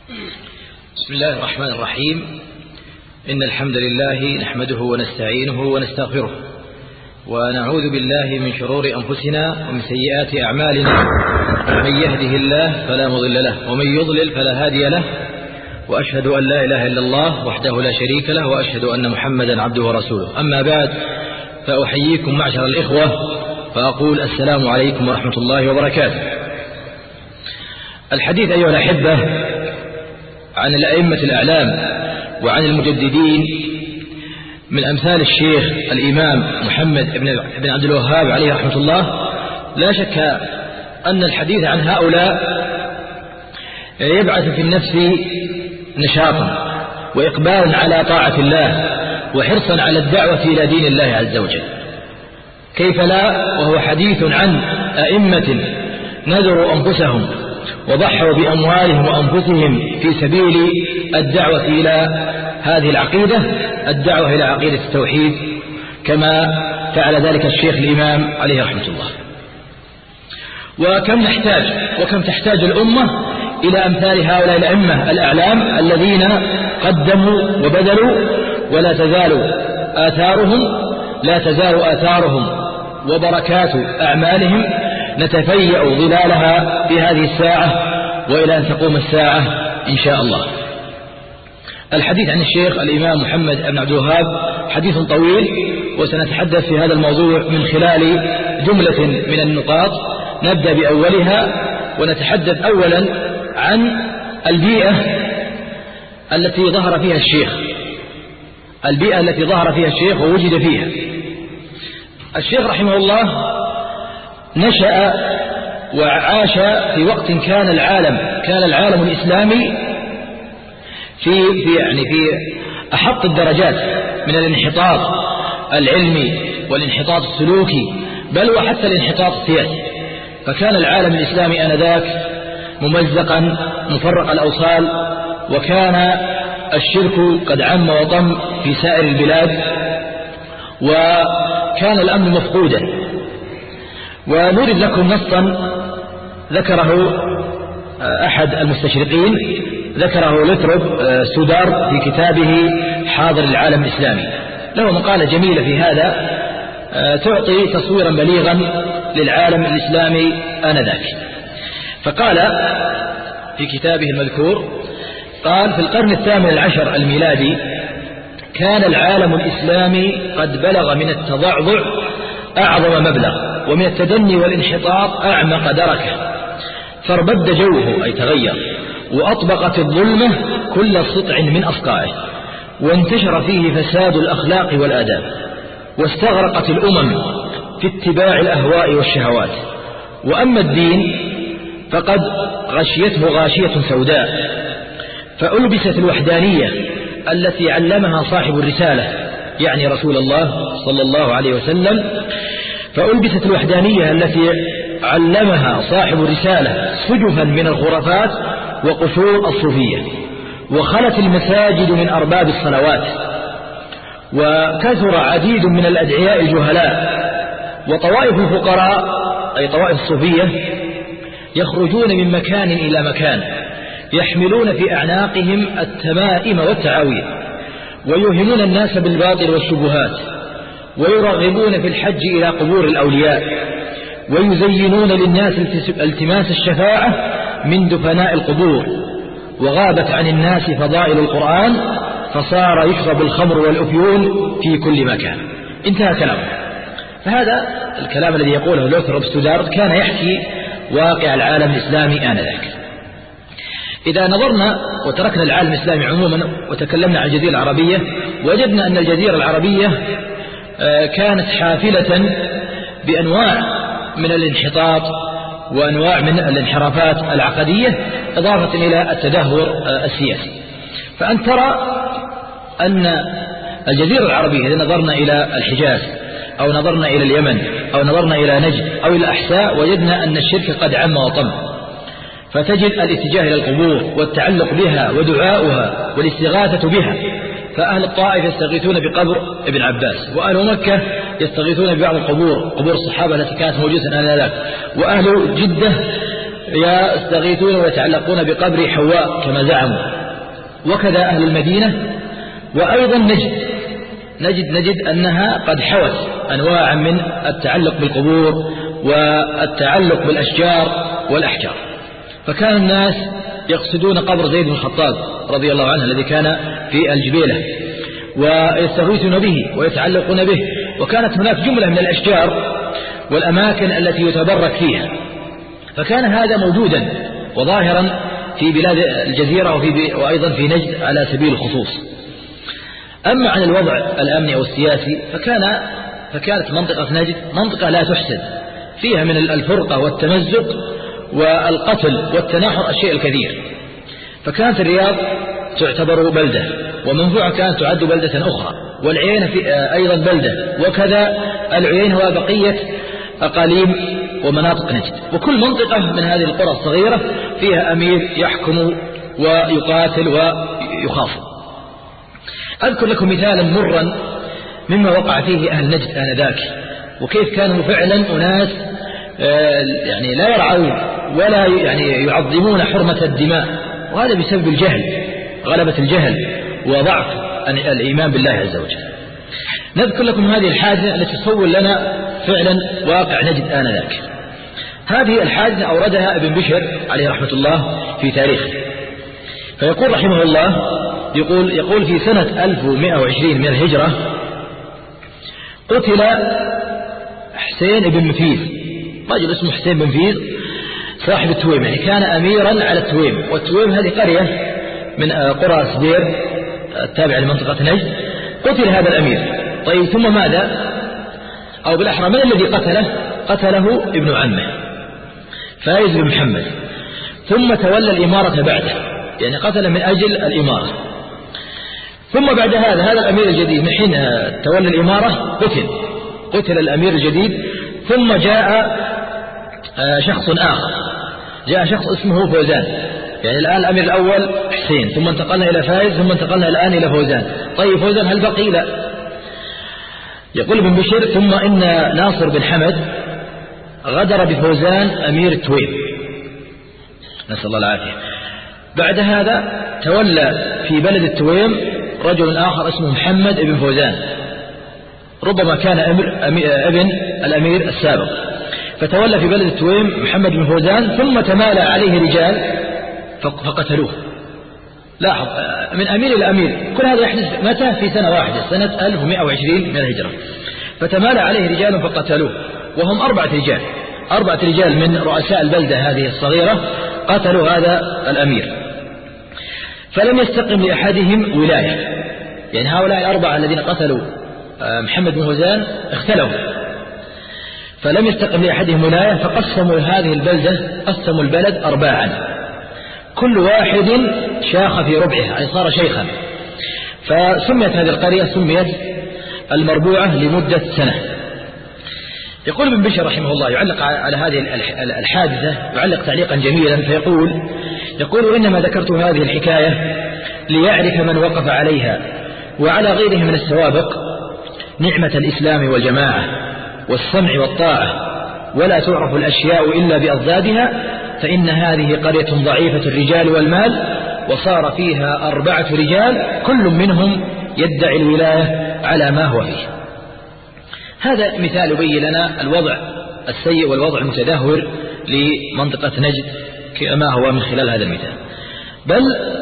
بسم الله الرحمن الرحيم. إن الحمد لله نحمده ونستعينه ونستغفره، ونعوذ بالله من شرور أنفسنا ومن سيئات أعمالنا. من يهده الله فلا مضل له، ومن يضلل فلا هادي له، وأشهد أن لا إله إلا الله وحده لا شريك له، وأشهد أن محمدا عبده ورسوله. أما بعد، فأحييكم معشر الإخوة فأقول السلام عليكم ورحمة الله وبركاته. الحديث أيها الأحبة عن الأئمة الأعلام وعن المجددين من أمثال الشيخ الإمام محمد بن عبد الوهاب عليه رحمة الله، لا شك أن الحديث عن هؤلاء يبعث في النفس نشاطا وإقبالا على طاعة الله وحرصا على الدعوة إلى دين الله عز وجل. كيف لا وهو حديث عن أئمة نذروا أنفسهم وضحوا بأموالهم وأنفسهم في سبيل الدعوة إلى هذه العقيدة، الدعوة إلى عقيدة التوحيد، كما فعل ذلك الشيخ الإمام عليه رحمة الله. وكم تحتاج الأمة إلى أمثال هؤلاء الأئمة الأعلام الذين قدموا وبذلوا، ولا تزال آثارهم وبركات أعمالهم نتفيأ ظلالها في هذه الساعة وإلى أن تقوم الساعة إن شاء الله. الحديث عن الشيخ الإمام محمد بن عبد الوهاب حديث طويل، وسنتحدث في هذا الموضوع من خلال جملة من النقاط. نبدأ بأولها، ونتحدث أولا عن البيئة التي ظهر فيها الشيخ ووجد فيها. الشيخ رحمه الله نشأ وعاش في وقت كان العالم الإسلامي في أحط الدرجات من الانحطاط العلمي والانحطاط السلوكي، بل وحتى الانحطاط السياسي. فكان العالم الإسلامي آنذاك ممزقا مفرق الأوصال، وكان الشرك قد عم وطم في سائر البلاد، وكان الأمن مفقودا. ونرد لكم نصا ذكره أحد المستشرقين، ذكره لتروب سودار في كتابه حاضر العالم الإسلامي. له مقالة جميلة في هذا تعطي تصويرا بليغا للعالم الإسلامي آنذاك. فقال في كتابه المذكور، قال: في القرن 18 الميلادي كان العالم الإسلامي قد بلغ من التضعضع أعظم مبلغ، ومن التدني والانحطاط أعمق دركة، فاربد جوه أي تغير، وأطبقت الظلمة كل سطع من أصقاعه، وانتشر فيه فساد الأخلاق والآداب، واستغرقت الأمم في اتباع الأهواء والشهوات. وأما الدين فقد غشيته غاشية سوداء، فألبست الوحدانية التي علمها صاحب الرسالة، يعني رسول الله صلى الله عليه وسلم، فألبست الوحدانية التي علمها صاحب الرسالة سجفا من الخرافات وقشور الصوفية، وخلت المساجد من أرباب الصلوات، وكثر عديد من الأدعياء الجهلاء، وطوائف الفقراء أي طوائف الصوفية يخرجون من مكان إلى مكان يحملون في أعناقهم التمائم والتعاويذ، ويوهمون الناس بالباطل والشبهات، ويرغبون في الحج إلى قبور الأولياء، ويزينون للناس التماس الشفاعة من دفناء القبور. وغابت عن الناس فضائل القرآن، فصار يشرب الخمر والأفيون في كل مكان. انتهى كلامه. فهذا الكلام الذي يقوله لوثر ستودارت كان يحكي واقع العالم الإسلامي آنذاك. إذا نظرنا وتركنا العالم الإسلامي عموما وتكلمنا عن الجزيرة العربية، وجدنا أن الجزيرة العربية كانت حافلة بأنواع من الانحطاط وأنواع من الانحرافات العقدية، إضافة إلى التدهور السياسي. فأنت ترى أن الجزيرة العربية إذا نظرنا إلى الحجاز أو نظرنا إلى اليمن أو نظرنا إلى نجد أو إلى الأحساء، وجدنا أن الشرك قد عم وطم، فتجد الاتجاه إلى القبور والتعلق بها ودعاؤها والاستغاثة بها. فأهل الطائف يستغيثون بقبر ابن عباس، وأهل مكة يستغيثون ببعض القبور، قبور الصحابة التي كانت موجودة آنذاك، وأهل جدة يستغيثون ويتعلقون بقبر حواء كما زعموا. وكذا أهل المدينة. وأيضا نجد أنها قد حوت أنواعا من التعلق بالقبور والتعلق بالأشجار والأحجار. فكان الناس يقصدون قبر زيد بن الخطاب رضي الله عنه الذي كان في الجبيلة ويستغيثون به ويتعلقون به. وكانت هناك جملة من الأشجار والأماكن التي يتبرك فيها، فكان هذا موجودا وظاهرا في بلاد الجزيرة وأيضا في نجد على سبيل الخصوص. أما عن الوضع الأمني أو السياسي فكانت منطقة نجد منطقة لا تحسد، فيها من الفرقة والتمزق والقتل والتناحر الشيء الكثير. فكانت الرياض تعتبر بلدة، ومنفوعة كانت تعد بلدة أخرى، والعيينة أيضا بلدة، وكذا العيينة وبقية أقاليم ومناطق نجد. وكل منطقة من هذه القرى الصغيرة فيها أمير يحكم ويقاتل ويخاف. أذكر لكم مثالا مرا مما وقع فيه أهل نجد آنذاك، وكيف كانوا فعلا أناس يعني لا يرعون ولا يعني يعظمون حرمة الدماء، وهذا بسبب الجهل، غلبة الجهل وضعف الإيمان بالله عز وجل. نذكر لكم هذه الحادثة التي تصور لنا فعلا واقع نجد آنذاك. هذه الحادثة أوردها ابن بشر عليه رحمة الله في تاريخه، فيقول رحمه الله يقول في سنة 1120 من الهجرة قتل حسين بن مفيد، رجل اسمه حسين بن مفيد صاحب التويم، يعني كان أميرا على التويم. والتويم هذه قرية من قرى سدير التابعة لمنطقة نجد. قتل هذا الأمير. طيب ثم ماذا؟ أو بالأحرى من الذي قتله ابن عمه فايز بن محمد، ثم تولى الإمارة بعده، يعني قتل من أجل الإمارة. ثم بعد هذا الأمير الجديد من حين تولى الإمارة قتل الأمير الجديد. ثم جاء شخص آخر، جاء شخص اسمه فوزان، يعني الآن الأمير الأول حسين، ثم انتقلنا إلى فايز، ثم انتقلنا الآن إلى فوزان. طيب فوزان هل بقي؟ لا. يقول ابن بشير ثم إن ناصر بن حمد غدر بفوزان أمير التويم، نسأل الله العافية. بعد هذا تولى في بلد التويم رجل آخر اسمه محمد بن فوزان، ربما كان ابن الأمير السابق، فتولى في بلد التويم محمد بن فوزان، ثم تمالى عليه رجال فقتلوه. لاحظ من أمير إلى أمير، كل هذا يحدث متى؟ في سنة واحدة، سنة 1120 من الهجرة. فتمالى عليه رجال فقتلوه، وهم 4 رجال من رؤساء البلدة هذه الصغيرة قتلوا هذا الأمير. فلم يستقم لأحدهم ولاية، يعني هؤلاء 4 الذين قتلوا محمد بن فوزان اختلفوا، فلم يستقم لأحدهم ولاية، فقسموا هذه البلدة، قسموا البلد 4، كل واحد شاخ في ربعه، يعني صار شيخا. فسميت هذه القرية سميت المربوعة لمدة سنة. يقول ابن بشر رحمه الله يعلق على هذه الحادثة، يعلق تعليقا جميلا فيقول إنما ذكرت هذه الحكاية ليعرف من وقف عليها وعلى غيره من السوابق نعمة الإسلام والجماعة والسمع والطاعة، ولا تعرف الأشياء إلا بأضدادها، فإن هذه قرية ضعيفة الرجال والمال، وصار فيها 4 رجال كل منهم يدعي الولاية على ما هو فيه. هذا مثال يبين لنا الوضع السيء والوضع المتدهور لمنطقة نجد كما هو من خلال هذا المثال. بل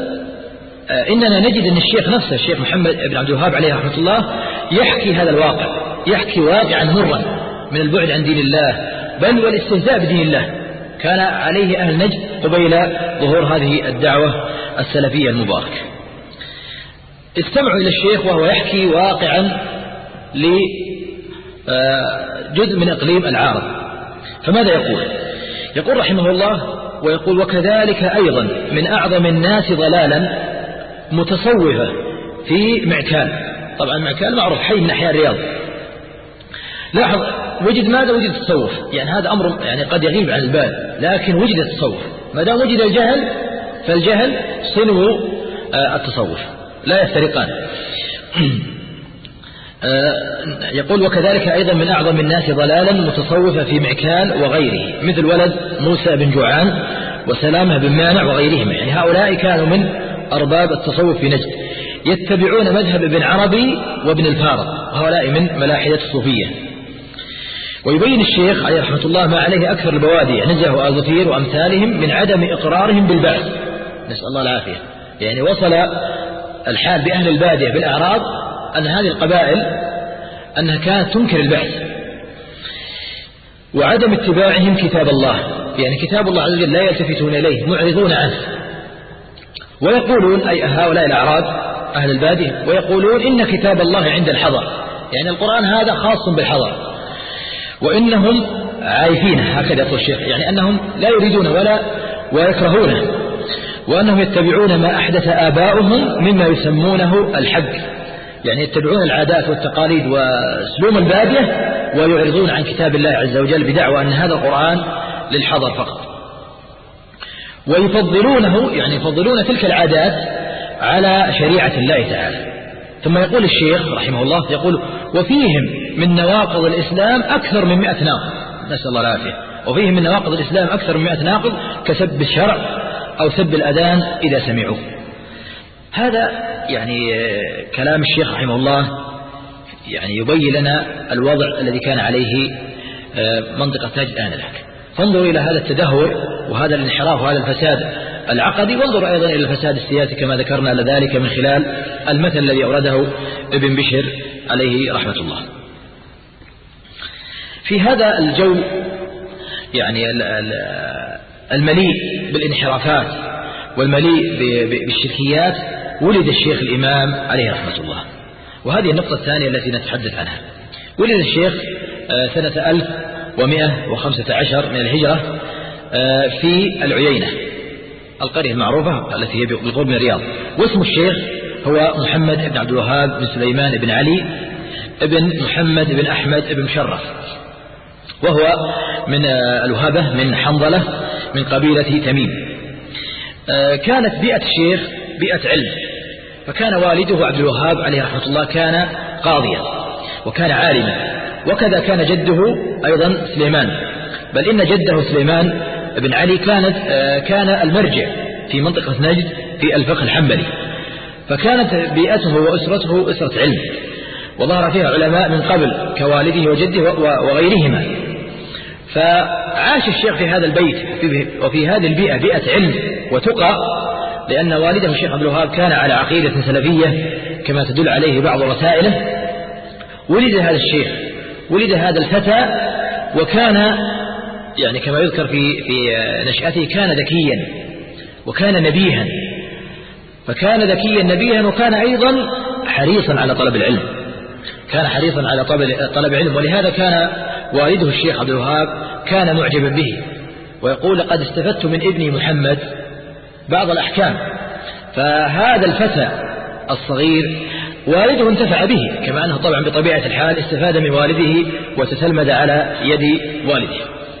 إننا نجد أن الشيخ نفسه الشيخ محمد بن عبد الوهاب عليه رحمة الله يحكي هذا الواقع، يحكي واقعا مرا من البعد عن دين الله بل والاستهزاء بدين الله كان عليه أهل نجد قبيل ظهور هذه الدعوة السلفية المباركة. استمعوا إلى الشيخ وهو يحكي واقعا لجزء من إقليم العارض. فماذا يقول رحمه الله ويقول: وكذلك أيضا من أعظم الناس ضلالا متصوفة في معكال. طبعا معكال معروف حي من أحياء الرياض. لاحظ وجد ماذا؟ وجد التصوف، يعني هذا أمر يعني قد يغيب عن البال، لكن وجد التصوف. ما دام وجد الجهل فالجهل صنو التصوف، لا يفترقان. يقول: وكذلك أيضا من أعظم الناس ضلالا متصوفة في معكال وغيره، مثل ولد موسى بن جوعان وسلامة بن مانع وغيرهم. يعني هؤلاء كانوا من أرباب التصوف في نجد، يتبعون مذهب ابن عربي وابن الفارض، وهؤلاء من ملاحدة الصوفية. ويبين الشيخ عليه رحمة الله ما عليه أكثر البوادي نجه وآزفير وأمثالهم من عدم إقرارهم بالبعث، نسأل الله العافية. يعني وصل الحال بأهل البادية بالأعراض أن هذه القبائل أنها كانت تنكر البعث، وعدم اتباعهم كتاب الله، يعني كتاب الله عز وجل لا يلتفتون إليه، معرضون عنه، ويقولون أي هؤلاء الأعراض أهل البادية، ويقولون إن كتاب الله عند الحضر، يعني القرآن هذا خاص بالحضر، وإنهم عايفين، هكذا يقول الشيخ، يعني أنهم لا يريدون ويكرهونه، وأنهم يتبعون ما أحدث آباؤهم مما يسمونه الحق، يعني يتبعون العادات والتقاليد وأسلوب البادية، ويعرضون عن كتاب الله عز وجل بدعوى أن هذا القرآن للحضر فقط، ويفضلونه، يعني يفضلون تلك العادات على شريعة الله تعالى. ثم يقول الشيخ رحمه الله، يقول وفيهم من نواقض الإسلام أكثر من 100 ناقض، نسأل الله العافية، وفيهم من نواقض الإسلام أكثر من 100 ناقض كسب الشرع أو سب الأذان إذا سمعوه. هذا يعني كلام الشيخ رحمه الله يعني يبين لنا الوضع الذي كان عليه منطقة نجد آنذاك. فانظروا إلى هذا التدهور وهذا الانحراف وهذا الفساد العقدي، وانظروا أيضا إلى الفساد السياسي كما ذكرنا لذلك من خلال المثل الذي أورده ابن بشر عليه رحمة الله. في هذا الجو يعني المليء بالانحرافات والمليء بالشركيات ولد الشيخ الإمام عليه رحمة الله، وهذه النقطة الثانية التي نتحدث عنها. ولد الشيخ سنة 1115 من الهجرة في العيينة، القرية المعروفة التي هي بالقرب من الرياض، واسم الشيخ هو محمد بن عبد الوهاب بن سليمان بن علي بن محمد بن أحمد بن مشرف، وهو من الوهبة من حنظلة من قبيلة تميم. كانت بيئة الشيخ بيئة علم، فكان والده عبد الوهاب عليه رحمة الله كان قاضيا وكان عالما، وكذا كان جده أيضا سليمان، بل إن جده سليمان بن علي كان المرجع في منطقة نجد في الفقه الحنبلي، فكانت بيئته وأسرته أسرة علم، وظهر فيها علماء من قبل كوالده وجده وغيرهما. فعاش الشيخ في هذا البيت وفي هذه البيئة بيئة علم وتقى، لأن والده الشيخ عبد الوهاب كان على عقيدة سلفية كما تدل عليه بعض رسائله. ولد هذا الشيخ، ولد هذا الفتى، وكان يعني كما يذكر في نشأته كان ذكيا وكان نبيها، فكان ذكيا نبيها، وكان أيضا حريصا على طلب العلم، كان حريصا على طلب العلم، ولهذا كان والده الشيخ عبد الوهاب كان معجبا به، ويقول لقد استفدت من ابني محمد بعض الأحكام. فهذا الفتى الصغير والده انتفع به، كما أنه طبعا بطبيعة الحال استفاد من والده وتتلمذ على يد والده.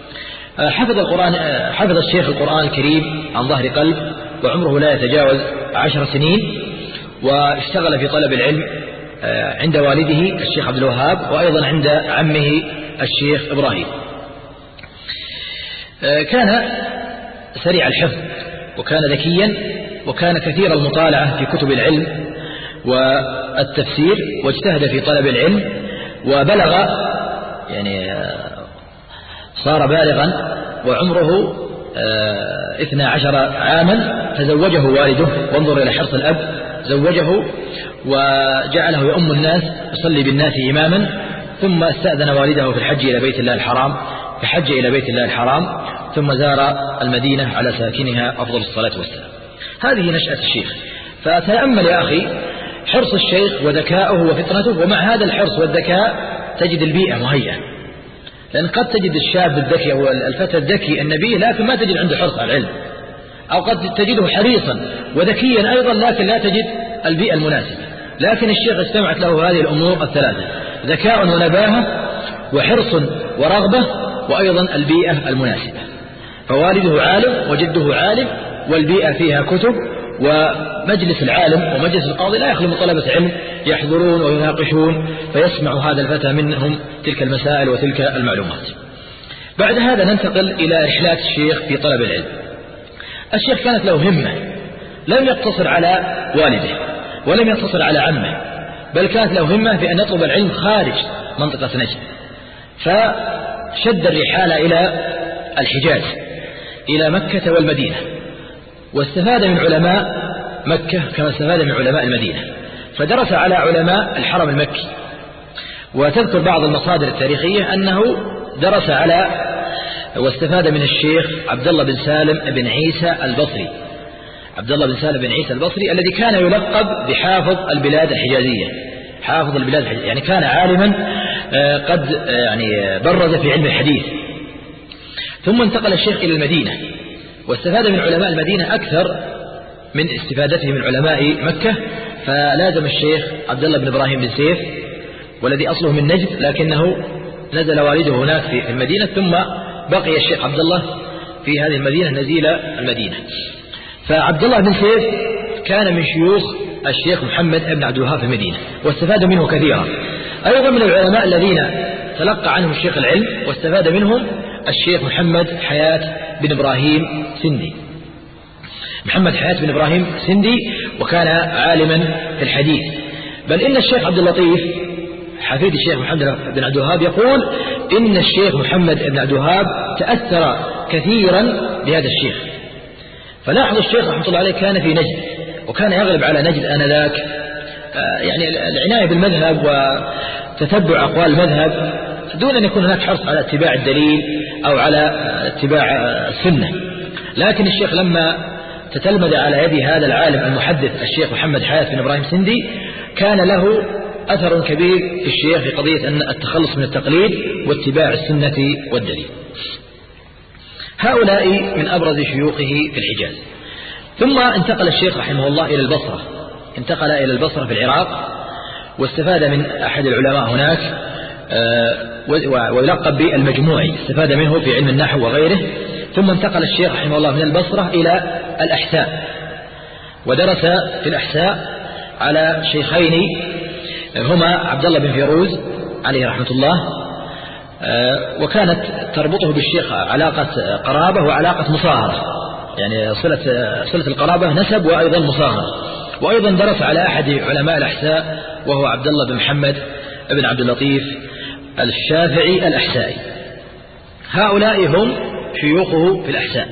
حفظ الشيخ القرآن الكريم عن ظهر قلب، وعمره لا يتجاوز 10 سنين، واشتغل في طلب العلم عند والده الشيخ عبد الوهاب، وأيضا عند عمه الشيخ إبراهيم. كان سريع الحفظ وكان ذكيا، وكان كثير المطالعة في كتب العلم والتفسير، واجتهد في طلب العلم، وبلغ يعني صار بالغا وعمره 12 عاما، فزوجه والده، وانظر إلى حرص الأب، زوجه وجعله يؤم الناس يصلي بالناس إماما، ثم استأذن والده في الحج إلى بيت الله الحرام، فحج إلى بيت الله الحرام، ثم زار المدينة على ساكنها أفضل الصلاة والسلام. هذه نشأة الشيخ. فتأمل يا أخي حرص الشيخ وذكاؤه وفطنته، ومع هذا الحرص والذكاء تجد البيئة مهيئة، لأن قد تجد الشاب الذكي أو الفتى الذكي النبي لكن ما تجد عنده حرص على العلم، أو قد تجده حريصا وذكيا أيضا لكن لا تجد البيئة المناسبة. لكن الشيخ اجتمعت له هذه الأمور الثلاثة: ذكاء ونباهة وحرص ورغبة، وأيضا البيئة المناسبة. فوالده عالم وجده عالم، والبيئة فيها كتب، ومجلس العالم ومجلس القاضي لا يخلو من طلبة علم يحضرون ويناقشون، فيسمع هذا الفتى منهم تلك المسائل وتلك المعلومات. بعد هذا ننتقل إلى رحلات الشيخ في طلب العلم. الشيخ كانت له همة لم يقتصر على والده ولم يقتصر على عمه، بل كانت له همة في أن يطلب العلم خارج منطقة نجد، فشد الرحال إلى الحجاز إلى مكة والمدينة، واستفاد من علماء مكة كما استفاد من علماء المدينة، فدرس على علماء الحرم المكي. وتذكر بعض المصادر التاريخية أنه درس على واستفاد من الشيخ عبد الله بن سالم بن عيسى البصري، عبد الله بن سالم بن عيسى البصري الذي كان يلقب بحافظ البلاد الحجازية، حافظ البلاد الحجازية، يعني كان عالما قد يعني برز في علم الحديث. ثم انتقل الشيخ إلى المدينة واستفاد من علماء المدينة أكثر من استفادته من علماء مكة، فلازم الشيخ عبد الله بن إبراهيم بن سيف والذي أصله من نجد، لكنه نزل والده هناك في المدينة، ثم بقي الشيخ عبد الله في هذه المدينة نزيل المدينة. فعبد الله بن سيف كان من شيوخ الشيخ محمد بن عبد الوهاب في المدينة واستفاد منه كثيرا. أيضا من العلماء الذين تلقى عنهم الشيخ العلم واستفاد منهم الشيخ محمد حياة بن إبراهيم سندي، محمد حياة بن إبراهيم سندي، وكان عالما في الحديث. بل إن الشيخ عبد اللطيف حفيد الشيخ محمد بن عبد الوهاب يقول إن الشيخ محمد بن عبد الوهاب تأثر كثيرا بهذا الشيخ. فلاحظ الشيخ رحمة الله عليه كان في نجد، وكان يغلب على نجد آنذاك يعني العناية بالمذهب وتتبع أقوال المذهب دون أن يكون هناك حرص على اتباع الدليل أو على اتباع السنة. لكن الشيخ لما تتلمذ على يد هذا العالم المحدث الشيخ محمد حياة بن إبراهيم سندي كان له أثر كبير في الشيخ في قضية أن التخلص من التقليد واتباع السنة والدليل. هؤلاء من أبرز شيوخه في الحجاز. ثم انتقل الشيخ رحمه الله إلى البصرة، انتقل إلى البصرة في العراق واستفاد من أحد العلماء هناك ويلقب بالمجموعي، استفاد منه في علم النحو وغيره. ثم انتقل الشيخ رحمه الله من البصرة إلى الأحساء ودرس في الأحساء على شيخين هما عبد الله بن فيروز عليه رحمة الله، وكانت تربطه بالشيخ علاقة قرابة وعلاقة مصاهرة، يعني صلة القرابة نسب وأيضا مصاهرة. وأيضا درس على أحد علماء الأحساء وهو عبد الله بن محمد بن عبد اللطيف الشافعي الأحسائي. هؤلاء هم شيوخه في الأحساء.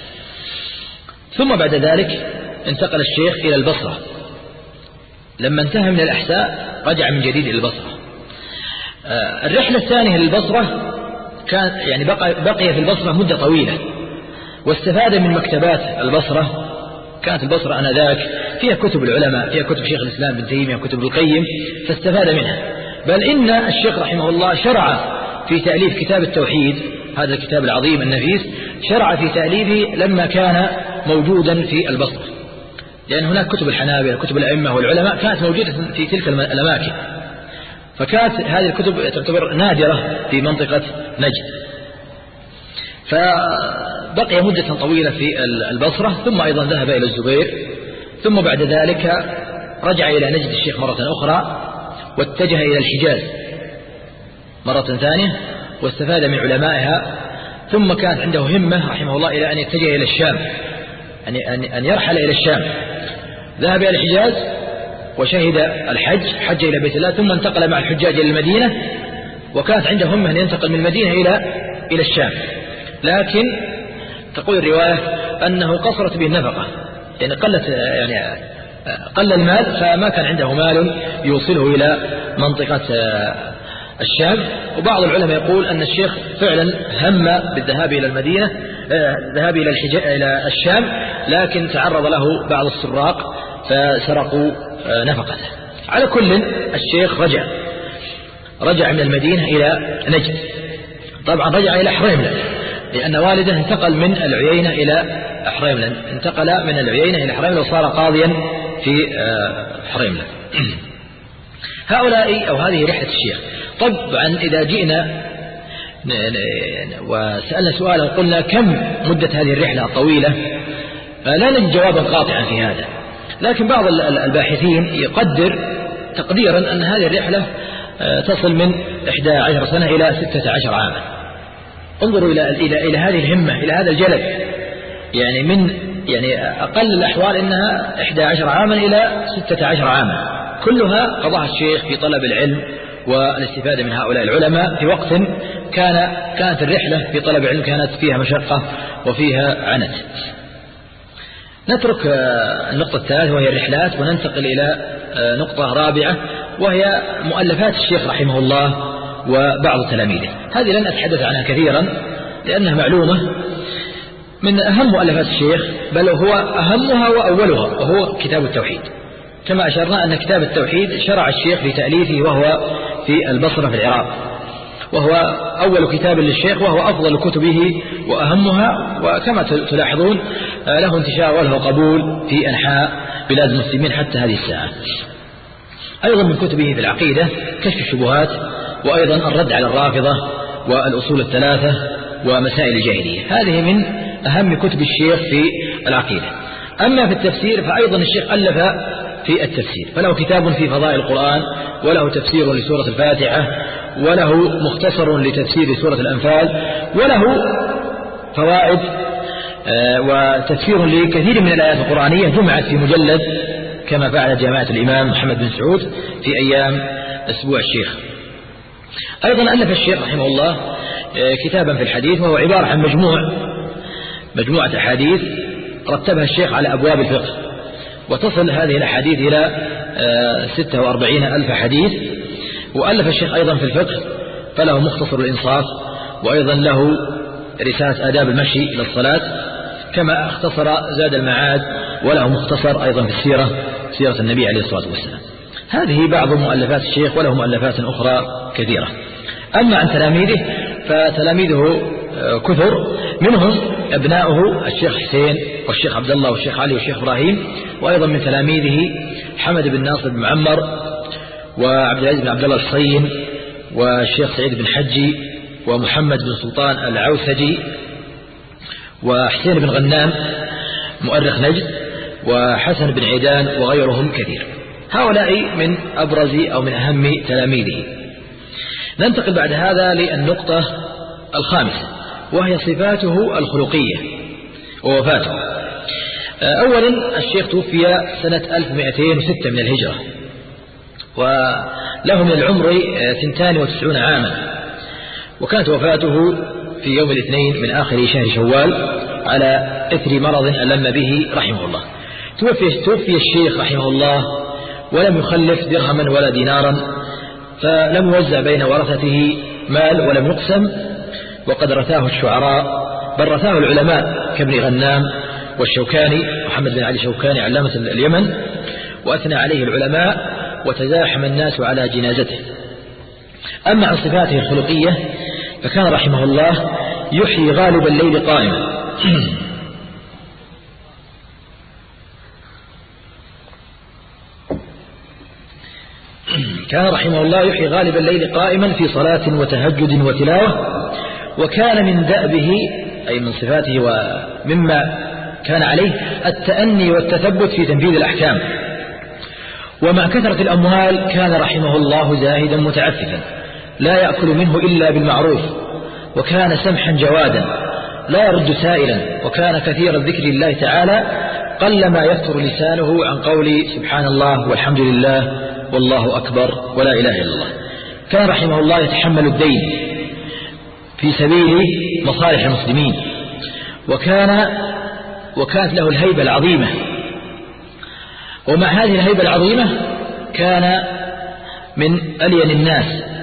ثم بعد ذلك انتقل الشيخ إلى البصرة. لما انتهى من الأحساء رجع من جديد إلى البصرة. الرحلة الثانية للبصرة كان يعني بقي في البصرة مدة طويلة واستفاد من مكتبات البصرة. كانت البصرة آنذاك فيها كتب العلماء، فيها كتب شيخ الإسلام ابن تيمية وكتب القيم، فاستفاد منها. بل إن الشيخ رحمه الله شرع في تأليف كتاب التوحيد، هذا الكتاب العظيم النفيس، شرع في تأليفه لما كان موجودا في البصرة، لأن هناك كتب الحنابلة كتب الأئمة والعلماء كانت موجودة في تلك الأماكن، فكانت هذه الكتب تعتبر نادرة في منطقة نجد. فبقي مدة طويلة في البصرة، ثم أيضا ذهب إلى الزبير، ثم بعد ذلك رجع إلى نجد الشيخ مرة أخرى واتجه إلى الحجاز مرة ثانية واستفاد من علمائها. ثم كانت عنده همة رحمه الله إلى أن يتجه إلى الشام، أن يرحل إلى الشام. ذهب إلى الحجاز وشهد الحج، حج إلى بيت الله، ثم انتقل مع الحجاج إلى المدينة، وكانت عنده همة أن ينتقل من المدينة إلى الشام. لكن تقول الرواية أنه قصرت به النفقة، يعني قل المال، فما كان عنده مال يوصله إلى منطقة الشام. وبعض العلماء يقول أن الشيخ فعلا هم بالذهاب إلى المدينة، ذهاب إلى الشام، لكن تعرض له بعض السراق فسرقوا نفقته. على كل الشيخ رجع من المدينة إلى نجد. طبعا رجع إلى حريملة لأن والده انتقل من العيينة إلى حريملة، انتقل من العيينة إلى حريملة وصار قاضيا في حريملة. هؤلاء أو هذه رحلة الشيخ. طبعا إذا جئنا وسألنا سؤالا قلنا كم مدة هذه الرحلة الطويلة، لا نجد جوابا قاطعا في هذا، لكن بعض الباحثين يقدر تقديرا أن هذه الرحلة تصل من 11 سنة إلى 16 عاما. انظروا إلى هذه الهمة، إلى هذا الجلد، يعني من يعني أقل الأحوال إنها 11 عاما إلى 16 عاما، كلها قضاها الشيخ في طلب العلم والاستفادة من هؤلاء العلماء في وقت كانت الرحلة في طلب العلم كانت فيها مشقة وفيها عنت. نترك النقطة الثالثة وهي الرحلات، وننتقل إلى نقطة رابعة وهي مؤلفات الشيخ رحمه الله وبعض تلاميذه. هذه لن أتحدث عنها كثيرا لأنها معلومة، من أهم مؤلفات الشيخ بل هو أهمها وأولها، وهو كتاب التوحيد. كما أشرنا أن كتاب التوحيد شرع الشيخ في تأليفه وهو في البصرة في العراق، وهو أول كتاب للشيخ وهو أفضل كتبه وأهمها، وكما تلاحظون له انتشار وله قبول في أنحاء بلاد المسلمين حتى هذه الساعة. أيضا من كتبه في العقيدة كشف الشبهات، وأيضا الرد على الرافضة، والأصول الثلاثة، ومسائل الجاهلية. هذه من أهم كتب الشيخ في العقيدة. أما في التفسير فأيضا الشيخ ألف في التفسير، فله كتاب في فضائل القرآن، وله تفسير لسورة الفاتحة، وله مختصر لتفسير سورة الأنفال، وله فوائد وتفسير لكثير من الآيات القرآنية جمعت في مجلد كما فعل جماعة الإمام محمد بن سعود في أيام أسبوع الشيخ. أيضا ألف الشيخ رحمه الله كتابا في الحديث، وهو عبارة عن مجموعة أحاديث رتبها الشيخ على أبواب الفقه، وتصل هذه الأحاديث إلى 46,000 حديث. وألف الشيخ أيضا في الفقه، فله مختصر الإنصاف، وأيضا له رسالة آداب المشي إلى الصلاة، كما اختصر زاد المعاد، وله مختصر أيضا في السيرة، سيرة النبي عليه الصلاة والسلام. هذه بعض مؤلفات الشيخ، وله مؤلفات أخرى كثيرة. أما عن تلاميذه فتلاميذه كثر، منهم أبناؤه الشيخ حسين والشيخ عبد الله والشيخ علي والشيخ إبراهيم، وأيضا من تلاميذه حمد بن ناصر بن معمر، وعبد العزيز بن عبد الله الصين، والشيخ سعيد بن حجي، ومحمد بن سلطان العوثجي، وحسين بن غنام مؤرخ نجد، وحسن بن عيدان، وغيرهم كثير. هؤلاء من أبرز أو من أهم تلاميذه. ننتقل بعد هذا للنقطة الخامسة، وهي صفاته الخلقية ووفاته. أولا الشيخ توفي سنة 1206 من الهجرة، وله من العمر 92 عاما، وكانت وفاته في يوم الاثنين من آخر شهر شوال على إثر مرض ألم به رحمه الله. توفي الشيخ رحمه الله ولم يخلف درهما ولا دينارا، فلم يوزع بين ورثته مال ولم يقسم، وقد رثاه الشعراء، بل رثاه العلماء كابن غنام والشوكاني، محمد بن علي الشوكاني علامة اليمن، وأثنى عليه العلماء وتزاحم الناس على جنازته. أما عن صفاته الخلقية فكان رحمه الله يحيي غالب الليل قائما كان رحمه الله يحيي غالب الليل قائما في صلاة وتهجد وتلاوة. وكان من دأبه أي من صفاته ومما كان عليه التأني والتثبت في تنفيذ الأحكام. ومع كثرة الأموال كان رحمه الله زاهدا متعففا لا يأكل منه إلا بالمعروف، وكان سمحا جوادا لا يرد سائلا، وكان كثير الذكر لله تعالى قلما يفتر لسانه عن قول سبحان الله والحمد لله والله أكبر ولا إله إلا الله. كان رحمه الله يتحمل الدين في سبيل مصالح المسلمين، وكانت له الهيبة العظيمة. ومع هذه الهيبة العظيمة كان من ألين الناس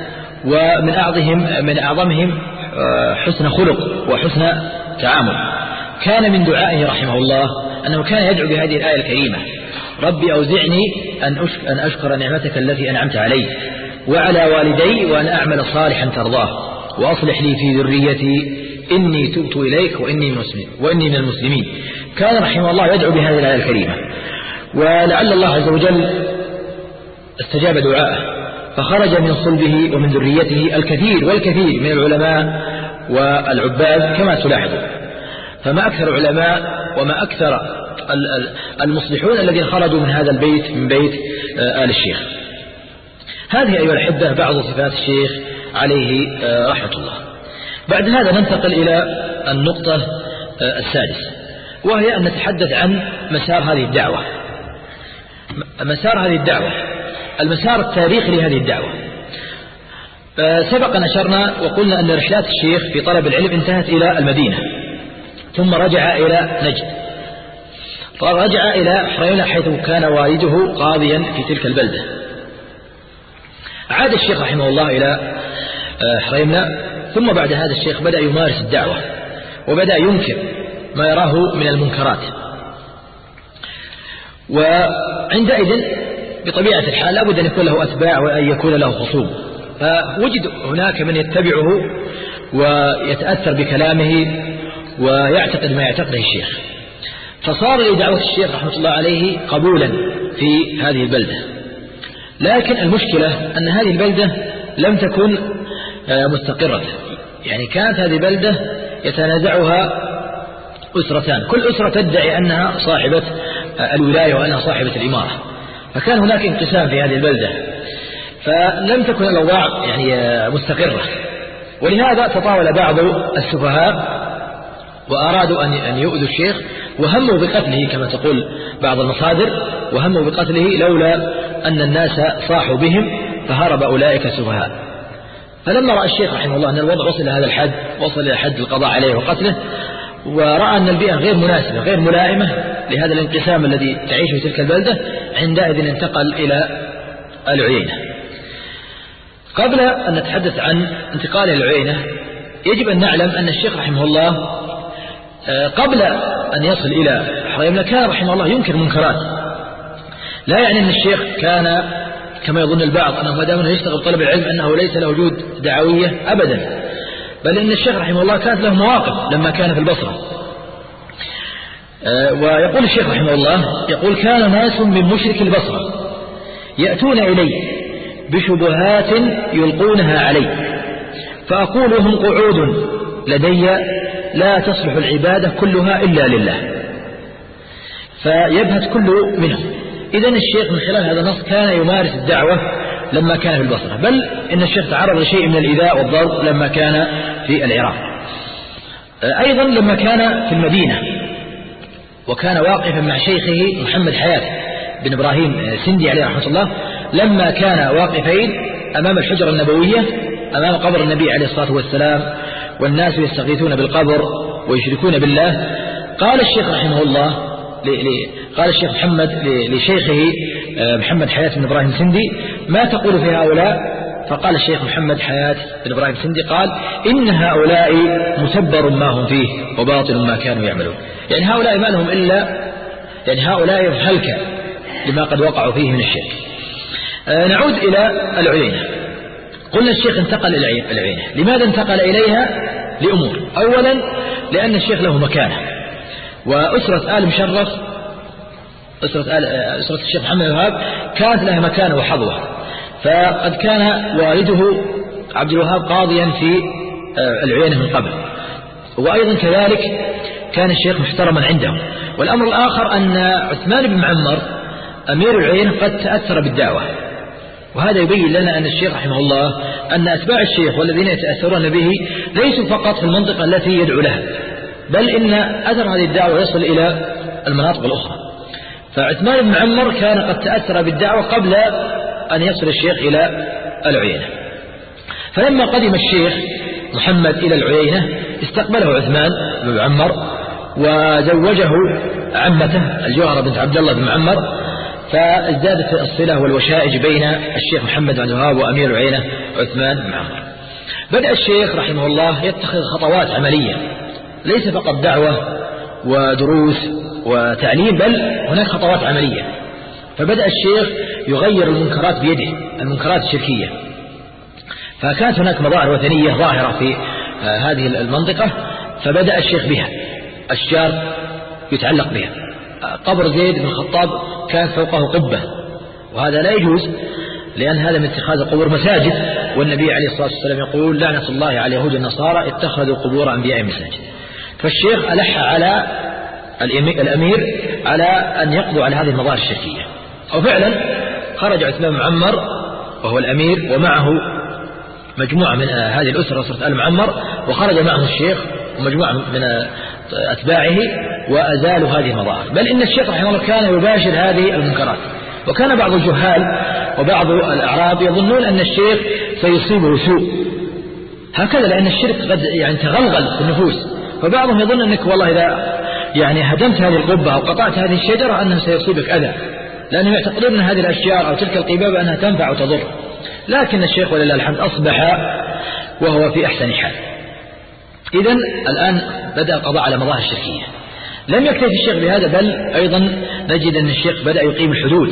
ومن أعظمهم حسن خلق وحسن تعامل. كان من دعائه رحمه الله أنه كان يدعو بهذه الآية الكريمة: ربي أوزعني أن أشكر نعمتك التي أنعمت علي وعلى والدي، وأن أعمل صالحا ترضاه، وأصلح لي في ذريتي إني تبت إليك وإني من المسلمين. كان رحمه الله يدعو بهذه الآية الكريمة، ولعل الله عز وجل استجاب دعاءه، فخرج من صلبه ومن ذريته الكثير من العلماء والعباد كما تلاحظون. فما أكثر العلماء وما أكثر المصلحون الذين خرجوا من هذا البيت، من بيت آل الشيخ. هذه أيها الأحبة بعض صفات الشيخ عليه رحمة الله. بعد هذا ننتقل إلى النقطة السادسة، وهي أن نتحدث عن مسار هذه الدعوة، مسار هذه الدعوة، المسار التاريخي لهذه الدعوة. سبق نشرنا وقلنا أن رحلات الشيخ في طلب العلم انتهت إلى المدينة، ثم رجع إلى نجد، فرجع إلى حريملة حيث كان والده قاضيا في تلك البلدة. عاد الشيخ رحمه الله إلى حريملة، ثم بعد هذا الشيخ بدأ يمارس الدعوة وبدأ ينكر ما يراه من المنكرات، وعندئذ بطبيعة الحال لابد أن يكون له أتباع وأن يكون له خصوم، فوجد هناك من يتبعه ويتأثر بكلامه ويعتقد ما يعتقده الشيخ، فصار لدعوة الشيخ رحمة الله عليه قبولا في هذه البلدة. لكن المشكلة أن هذه البلدة لم تكن مستقرة، يعني كانت هذه البلدة يتنازعها أسرتان، كل أسرة تدعي أنها صاحبة الولاية وأنها صاحبة الإمارة، فكان هناك انقسام في هذه البلدة، فلم تكن الأوضاع يعني مستقرة. ولهذا تطاول بعض السفهاء وأرادوا أن يؤذوا الشيخ، وهموا بقتله كما تقول بعض المصادر، وهموا بقتله لولا أن الناس صاحوا بهم فهرب أولئك السفهاء. فلما رأى الشيخ رحمه الله أن الوضع وصل إلى هذا الحد، وصل إلى حد القضاء عليه وقتله، ورأى أن البيئة غير مناسبة غير ملائمة لهذا الانقسام الذي تعيشه تلك البلدة، عندئذ انتقل إلى العيينة. قبل أن نتحدث عن انتقال إلى العيينة يجب أن نعلم أن الشيخ رحمه الله قبل أن يصل إلى حريملة كان رحمه الله ينكر منكرات. لا يعني أن الشيخ كان كما يظن البعض أنه ما دام يشتغل طلب العلم أنه ليس له وجود دعوية أبدا، بل إن الشيخ رحمه الله كانت له مواقف لما كان في البصرة. ويقول الشيخ رحمه الله يقول: كان ناس من مشرك البصرة يأتون إلي بشبهات يلقونها علي، فأقول هم قعود لدي لا تصلح العبادة كلها إلا لله، فيبهت كل منهم. إذن الشيخ من خلال هذا النص كان يمارس الدعوة لما كان في البصرة، بل إن الشيخ تعرض لشيء من الإيذاء والضرب لما كان في العراق. أيضا لما كان في المدينة وكان واقفا مع شيخه محمد حياة بن إبراهيم سندي عليه رحمة الله، لما كان واقفين أمام الحجرة النبوية أمام قبر النبي عليه الصلاة والسلام، والناس يستغيثون بالقبر ويشركون بالله، قال الشيخ رحمه الله قال الشيخ محمد لشيخه محمد حياة بن إبراهيم سندي: ما تقول في هؤلاء؟ فقال الشيخ محمد حياة بن إبراهيم سندي قال: إن هؤلاء متبر ما هم فيه وباطل ما كانوا يعملون. يعني هؤلاء ما لهم إلا يعني هؤلاء هلكة لما قد وقعوا فيه من الشرك. نعود إلى العيينة. قلنا الشيخ انتقل إلى العيينة. لماذا انتقل إليها؟ لأمور. أولا لأن الشيخ له مكانة، وأسرة آل مشرف أسرة الشيخ محمد الوهاب كانت لها مكانة وحظوة، فقد كان والده عبد الوهاب قاضيا في العيينة من قبل، وأيضا كذلك كان الشيخ محترما عندهم. والأمر الآخر أن عثمان بن معمر أمير العيينة قد تأثر بالدعوة، وهذا يبين لنا أن الشيخ رحمه الله أن أتباع الشيخ والذين يتأثرون به ليسوا فقط في المنطقة التي يدعو لها، بل إن أثر هذه الدعوة يصل إلى المناطق الأخرى. فعثمان بن معمر كان قد تأثر بالدعوة قبل أن يصل الشيخ إلى العيينة. فلما قدم الشيخ محمد إلى العيينة استقبله عثمان بن معمر وزوجه عمته الجوهرة بنت عبد الله بن معمر، فازدادت الصلة والوشائج بين الشيخ محمد بن الوهاب وأمير العيينة عثمان بن معمر. بدأ الشيخ رحمه الله يتخذ خطوات عملية، ليس فقط دعوة ودروس وتعليم، بل هناك خطوات عملية. فبدأ الشيخ يغير المنكرات بيده، المنكرات الشركية، فكانت هناك مظاهر وثنية ظاهرة في هذه المنطقة، فبدأ الشيخ بها. أشجار يتعلق بها، قبر زيد بن الخطاب كان فوقه قبة، وهذا لا يجوز لأن هذا من اتخاذ القبور مساجد، والنبي عليه الصلاة والسلام يقول: لعنة الله على اليهود والنصارى اتخذوا قبور أنبياء مساجد. فالشيخ ألح على الأمير على أن يقضوا على هذه المظاهر الشركية. وفعلا خرج عثمان بن معمر وهو الأمير ومعه مجموعة من هذه الأسرة، أسرة آل معمر، وخرج معه الشيخ ومجموعة من أتباعه وأزالوا هذه المظاهر. بل إن الشيخ رحمه الله كان يباشر هذه المنكرات، وكان بعض الجهال وبعض الأعراب يظنون أن الشيخ سيصيبه سوء هكذا، لأن الشرك قد يعني تغلغل في النفوس، فبعضهم يظن أنك والله إذا يعني هدمت هذه القبة أو قطعت هذه الشجرة أنه سيصيبك أذى، لأنهم يعتقدون أن هذه الأشجار أو تلك القباب أنها تنفع وتضر. لكن الشيخ ولله الحمد أصبح وهو في أحسن حال. إذن الآن بدأ القضاء على مظاهر الشركية. لم يكتفي الشيخ بهذا، بل أيضا نجد أن الشيخ بدأ يقيم الحدود،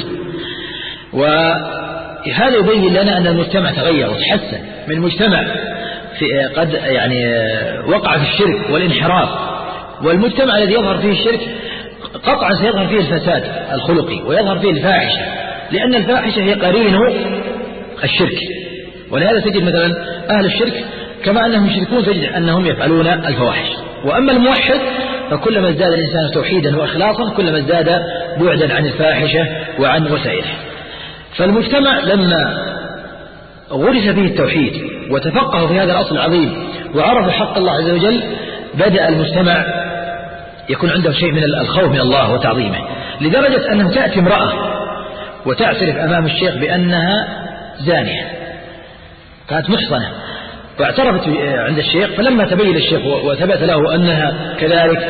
وهذا يبين لنا أن المجتمع تغير وتحسن من مجتمع قد يعني وقع في الشرك والانحراف، والمجتمع الذي يظهر فيه الشرك قطعا سيظهر فيه الفساد الخلقي ويظهر فيه الفاحشة، لأن الفاحشة هي قرين الشرك. ولهذا تجد مثلا أهل الشرك كما أنهم يشركون تجد أنهم يفعلون الفواحش. وأما الموحد فكلما ازداد الإنسان توحيدا وإخلاصا كلما ازداد بعدا عن الفاحشة وعن وسائلها. فالمجتمع لما غرس فيه التوحيد وتفقه في هذا الأصل العظيم وعرف حق الله عز وجل، بدأ المجتمع يكون عنده شيء من الخوف من الله وتعظيمه، لدرجة أنه تأتي امرأة وتعترف أمام الشيخ بأنها زانية، كانت محصنة واعترفت عند الشيخ، فلما تبين الشيخ وثبت له أنها كذلك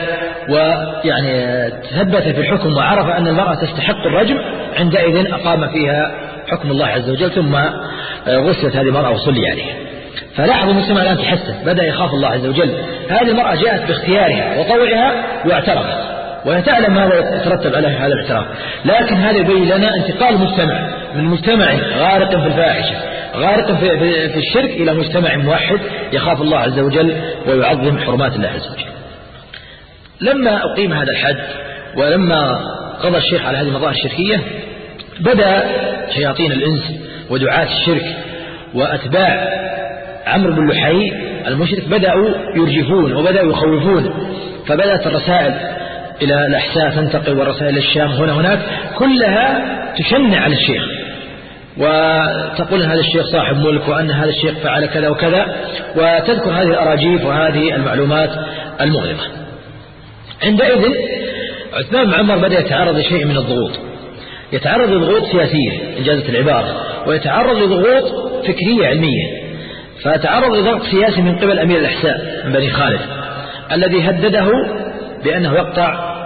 ويعني تثبت في الحكم وعرف أن المرأة تستحق الرجم، عندئذ أقام فيها حكم الله عز وجل، ثم غسلت هذه المرأة وصلي عليها. فلاحظوا المجتمع الآن تحسن، بدأ يخاف الله عز وجل. هذه المرأة جاءت باختيارها وطوعها واعترفت، وهي تعلم ماذا يترتب على هذا الاعتراف، لكن هذا يبين لنا انتقال المجتمع من مجتمع غارق في الفاحشة غارق في الشرك إلى مجتمع موحد يخاف الله عز وجل ويعظم حرمات الله عز وجل. لما أقيم هذا الحد ولما قضى الشيخ على هذه المظاهر الشركية، بدأ شياطين الإنس ودعاة الشرك وأتباع عمرو بن لحي المشرك بدأوا يرجفون وبدأوا يخوفون، فبدأت الرسائل إلى الأحساء تنتقل والرسائل الشام هنا كلها تشنع على الشيخ وتقول أن هذا الشيخ صاحب ملك وأن هذا الشيخ فعل كذا وكذا، وتذكر هذه الأراجيف وهذه المعلومات المغلقة. عندئذ عثمان بن عمر بدأ يتعرض لشيء من الضغوط، يتعرض لضغوط سياسية إنجازة العبارة، ويتعرض لضغوط فكرية علمية. فتعرض لضغط سياسي من قبل أمير الأحساء من بني خالد الذي هدده بأنه يقطع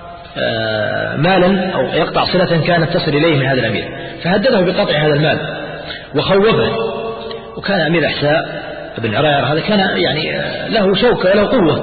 مالا أو يقطع صلة كانت تصل إليه من هذا الأمير، فهدده بقطع هذا المال وخوفه. وكان أمير الأحساء بن عرير هذا كان يعني له شوكة وله قوة.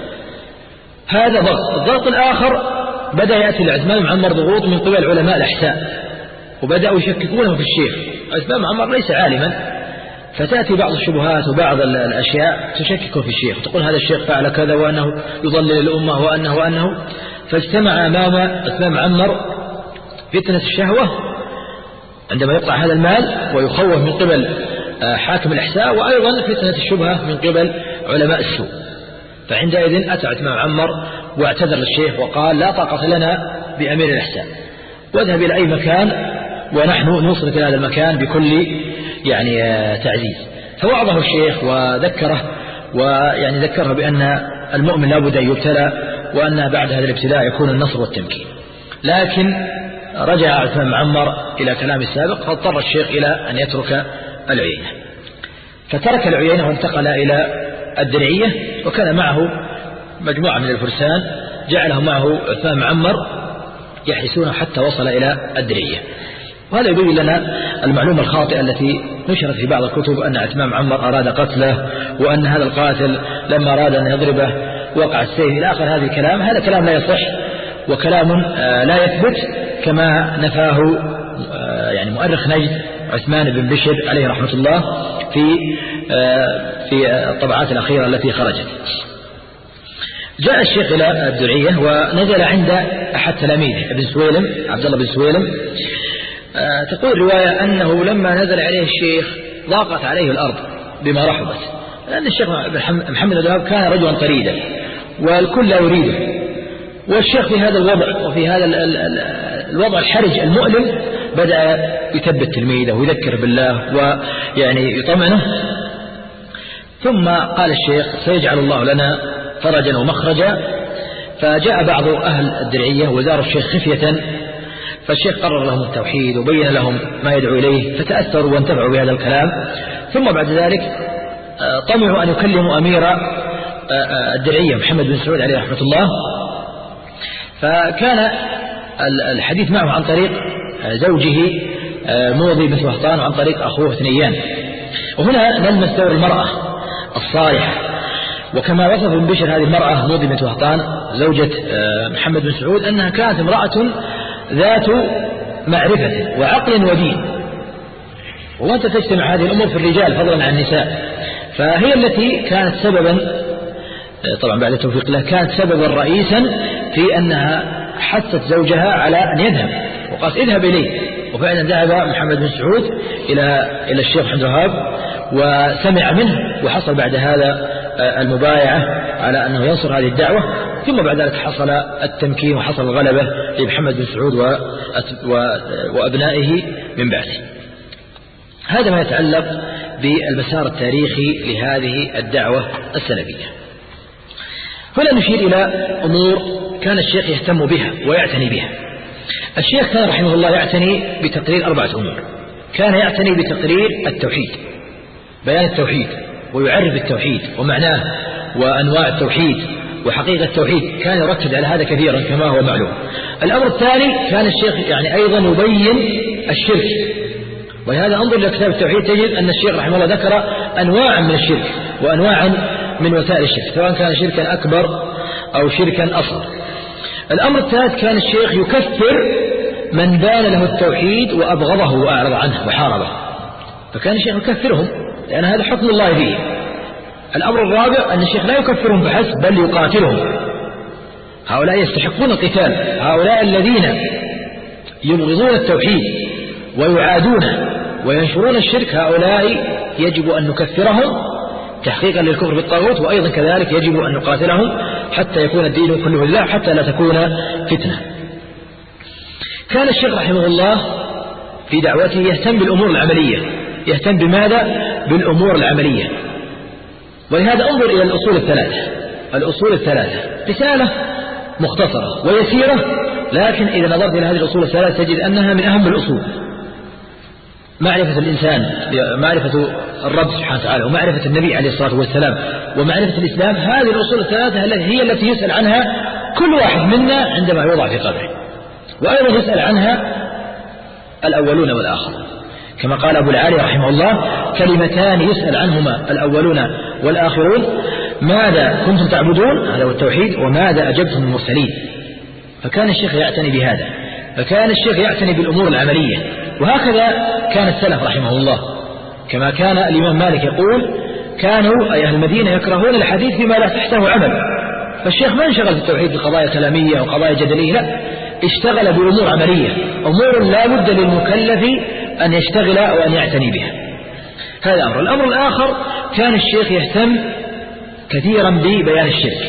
هذا ضغط. الضغط الآخر بدأ يأتي لعثمان بن عمر ضغوط من قبل علماء الأحساء، وبدأوا يشككونه في الشيخ. عثمان بن عمر ليس عالما، فتأتي بعض الشبهات وبعض الأشياء تشكك في الشيخ، تقول هذا الشيخ فعل كذا وأنه يضلل الأمة وأنه. فاجتمع أمام عثمان بن عمر فتنة الشهوة عندما يقطع هذا المال ويخوف من قبل حاكم الإحساء، وأيضا فتنة الشبهة من قبل علماء السوء. فعندئذ أتى عثمان بن عمر واعتذر للشيخ وقال لا طاقة لنا بأمير الإحساء، واذهب إلى أي مكان ونحن نوصلك إلى هذا المكان بكل يعني تعزيز. فوعظه الشيخ وذكره، ويعني ذكره بأن المؤمن لابد أن يبتلى، وأن بعد هذا الابتلاء يكون النصر والتمكين. لكن رجع عثمان بن عمر إلى كلام السابق، فاضطر الشيخ إلى أن يترك العيينة، فترك العيينة وانتقل إلى الدرعية، وكان معه مجموعة من الفرسان جعله معه عثمان بن عمر يحرسونه حتى وصل إلى الدرعية. وهذا يبين لنا المعلومة الخاطئة التي نشرت في بعض الكتب أن عثمان بن عمر أراد قتله، وأن هذا القاتل لما أراد أن يضربه وقع السيف إلى آخر هذا الكلام. هذا كلام لا يصح وكلام لا يثبت، كما نفاه يعني مؤرخ نجد عثمان بن بشر عليه رحمة الله في الطبعات الأخيرة التي خرجت. جاء الشيخ إلى الدرعية ونزل عند أحد تلاميذه ابن سويلم، عبد الله بن سويلم. تقول الرواية أنه لما نزل عليه الشيخ ضاقت عليه الأرض بما رحبت، لأن الشيخ محمد الوهاب كان رجلا طريدا والكل لا يريده، والشيخ في هذا الوضع وفي هذا الوضع الحرج المؤلم بدأ يثبت تلميذه ويذكر بالله ويعني يطمئنه. ثم قال الشيخ سيجعل الله لنا فرجا ومخرجا فجاء بعض أهل الدرعية وزاروا الشيخ خفية، فالشيخ قرر لهم التوحيد وبين لهم ما يدعو إليه، فتأثروا وانتفعوا بهذا الكلام. ثم بعد ذلك طمعوا أن يكلموا أمير الدرعية محمد بن سعود عليه رحمة الله، فكان الحديث معه عن طريق زوجه موضي بن وهطان وعن طريق أخوه ثنيان. وهنا نلمس دور المرأة الصالحة، وكما وصف ابن بشر هذه المرأة موضي بن وهطان زوجة محمد بن سعود أنها كانت امرأة ذات معرفة وعقل ودين، وأنت تجتمع هذه الأمور في الرجال فضلا عن النساء، فهي التي كانت سببا طبعا بعد التوفيق له كانت سببا رئيسا في أنها حثت زوجها على أن يذهب، وقالت اذهب إليه. وفعلا ذهب محمد بن سعود إلى الشيخ محمد الوهاب وسمع منه، وحصل بعد هذا المبايعة على أنه ينصر هذه الدعوة. ثم بعد ذلك حصل التمكين وحصل الغلبة لمحمد بن سعود وأبنائه من بعده. هذا ما يتعلق بالمسار التاريخي لهذه الدعوة السلفية. هنا نشير إلى أمور كان الشيخ يهتم بها ويعتني بها. الشيخ كان رحمه الله يعتني بتقرير 4 أمور. كان يعتني بتقرير التوحيد، بيان التوحيد ويعرف التوحيد ومعناه وأنواع التوحيد وحقيقة التوحيد، كان يركز على هذا كثيرا كما هو معلوم. الأمر الثاني كان الشيخ أيضا يبين الشرك، ولهذا انظر إلى كتاب التوحيد تجد أن الشيخ رحمه الله ذكر أنواعا من الشرك وأنواعا من وسائل الشرك، سواء كان شركا أكبر أو شركا أصغر. الأمر الثالث كان الشيخ يكفر من بان له التوحيد وأبغضه وأعرض عنه وحاربه، فكان الشيخ يكفرهم لأن هذا حكم الله فيه. الأمر الرابع أن الشيخ لا يكفرهم بحسب بل يقاتلهم، هؤلاء يستحقون القتال، هؤلاء الذين يبغضون التوحيد ويعادونه وينشرون الشرك، هؤلاء يجب أن نكفرهم تحقيقا للكفر بالطاغوت، وأيضا كذلك يجب أن نقاتلهم حتى يكون الدين كله لله، حتى لا تكون فتنة. كان الشيخ رحمه الله في دعوته يهتم بالأمور العملية. يهتم بماذا؟ بالأمور العملية. ولهذا انظر إلى الأصول الثلاثة. الأصول الثلاثة رسالة مختصرة ويسيرة، لكن إذا نظرت إلى هذه الأصول الثلاثة تجد أنها من أهم الأصول. معرفة الإنسان، معرفة الرب سبحانه وتعالى، ومعرفة النبي عليه الصلاة والسلام، ومعرفة الإسلام. هذه الأصول الثلاثة هي التي يسأل عنها كل واحد منا عندما يوضع في قبره، وأيضا يسأل عنها الأولون والآخرون، كما قال أبو العالي رحمه الله: كلمتان يسأل عنهما الأولون والآخرون، ماذا كنتم تعبدون، هذا هو التوحيد، وماذا أجبتم المرسلين. فكان الشيخ يعتني بهذا، فكان الشيخ يعتني بالأمور العملية. وهكذا كان السلف رحمه الله، كما كان الإمام مالك يقول: كانوا أي أهل المدينة يكرهون الحديث فيما لا تحته عمل. فالشيخ ما انشغل في التوحيد بقضايا كلامية أو قضايا جدلية، لا، اشتغل بأمور عملية، أمور لا بد للمكلف أن يشتغل أو أن يعتني بها. هذا أمر. الأمر الآخر كان الشيخ يهتم كثيرا ببيان الشرك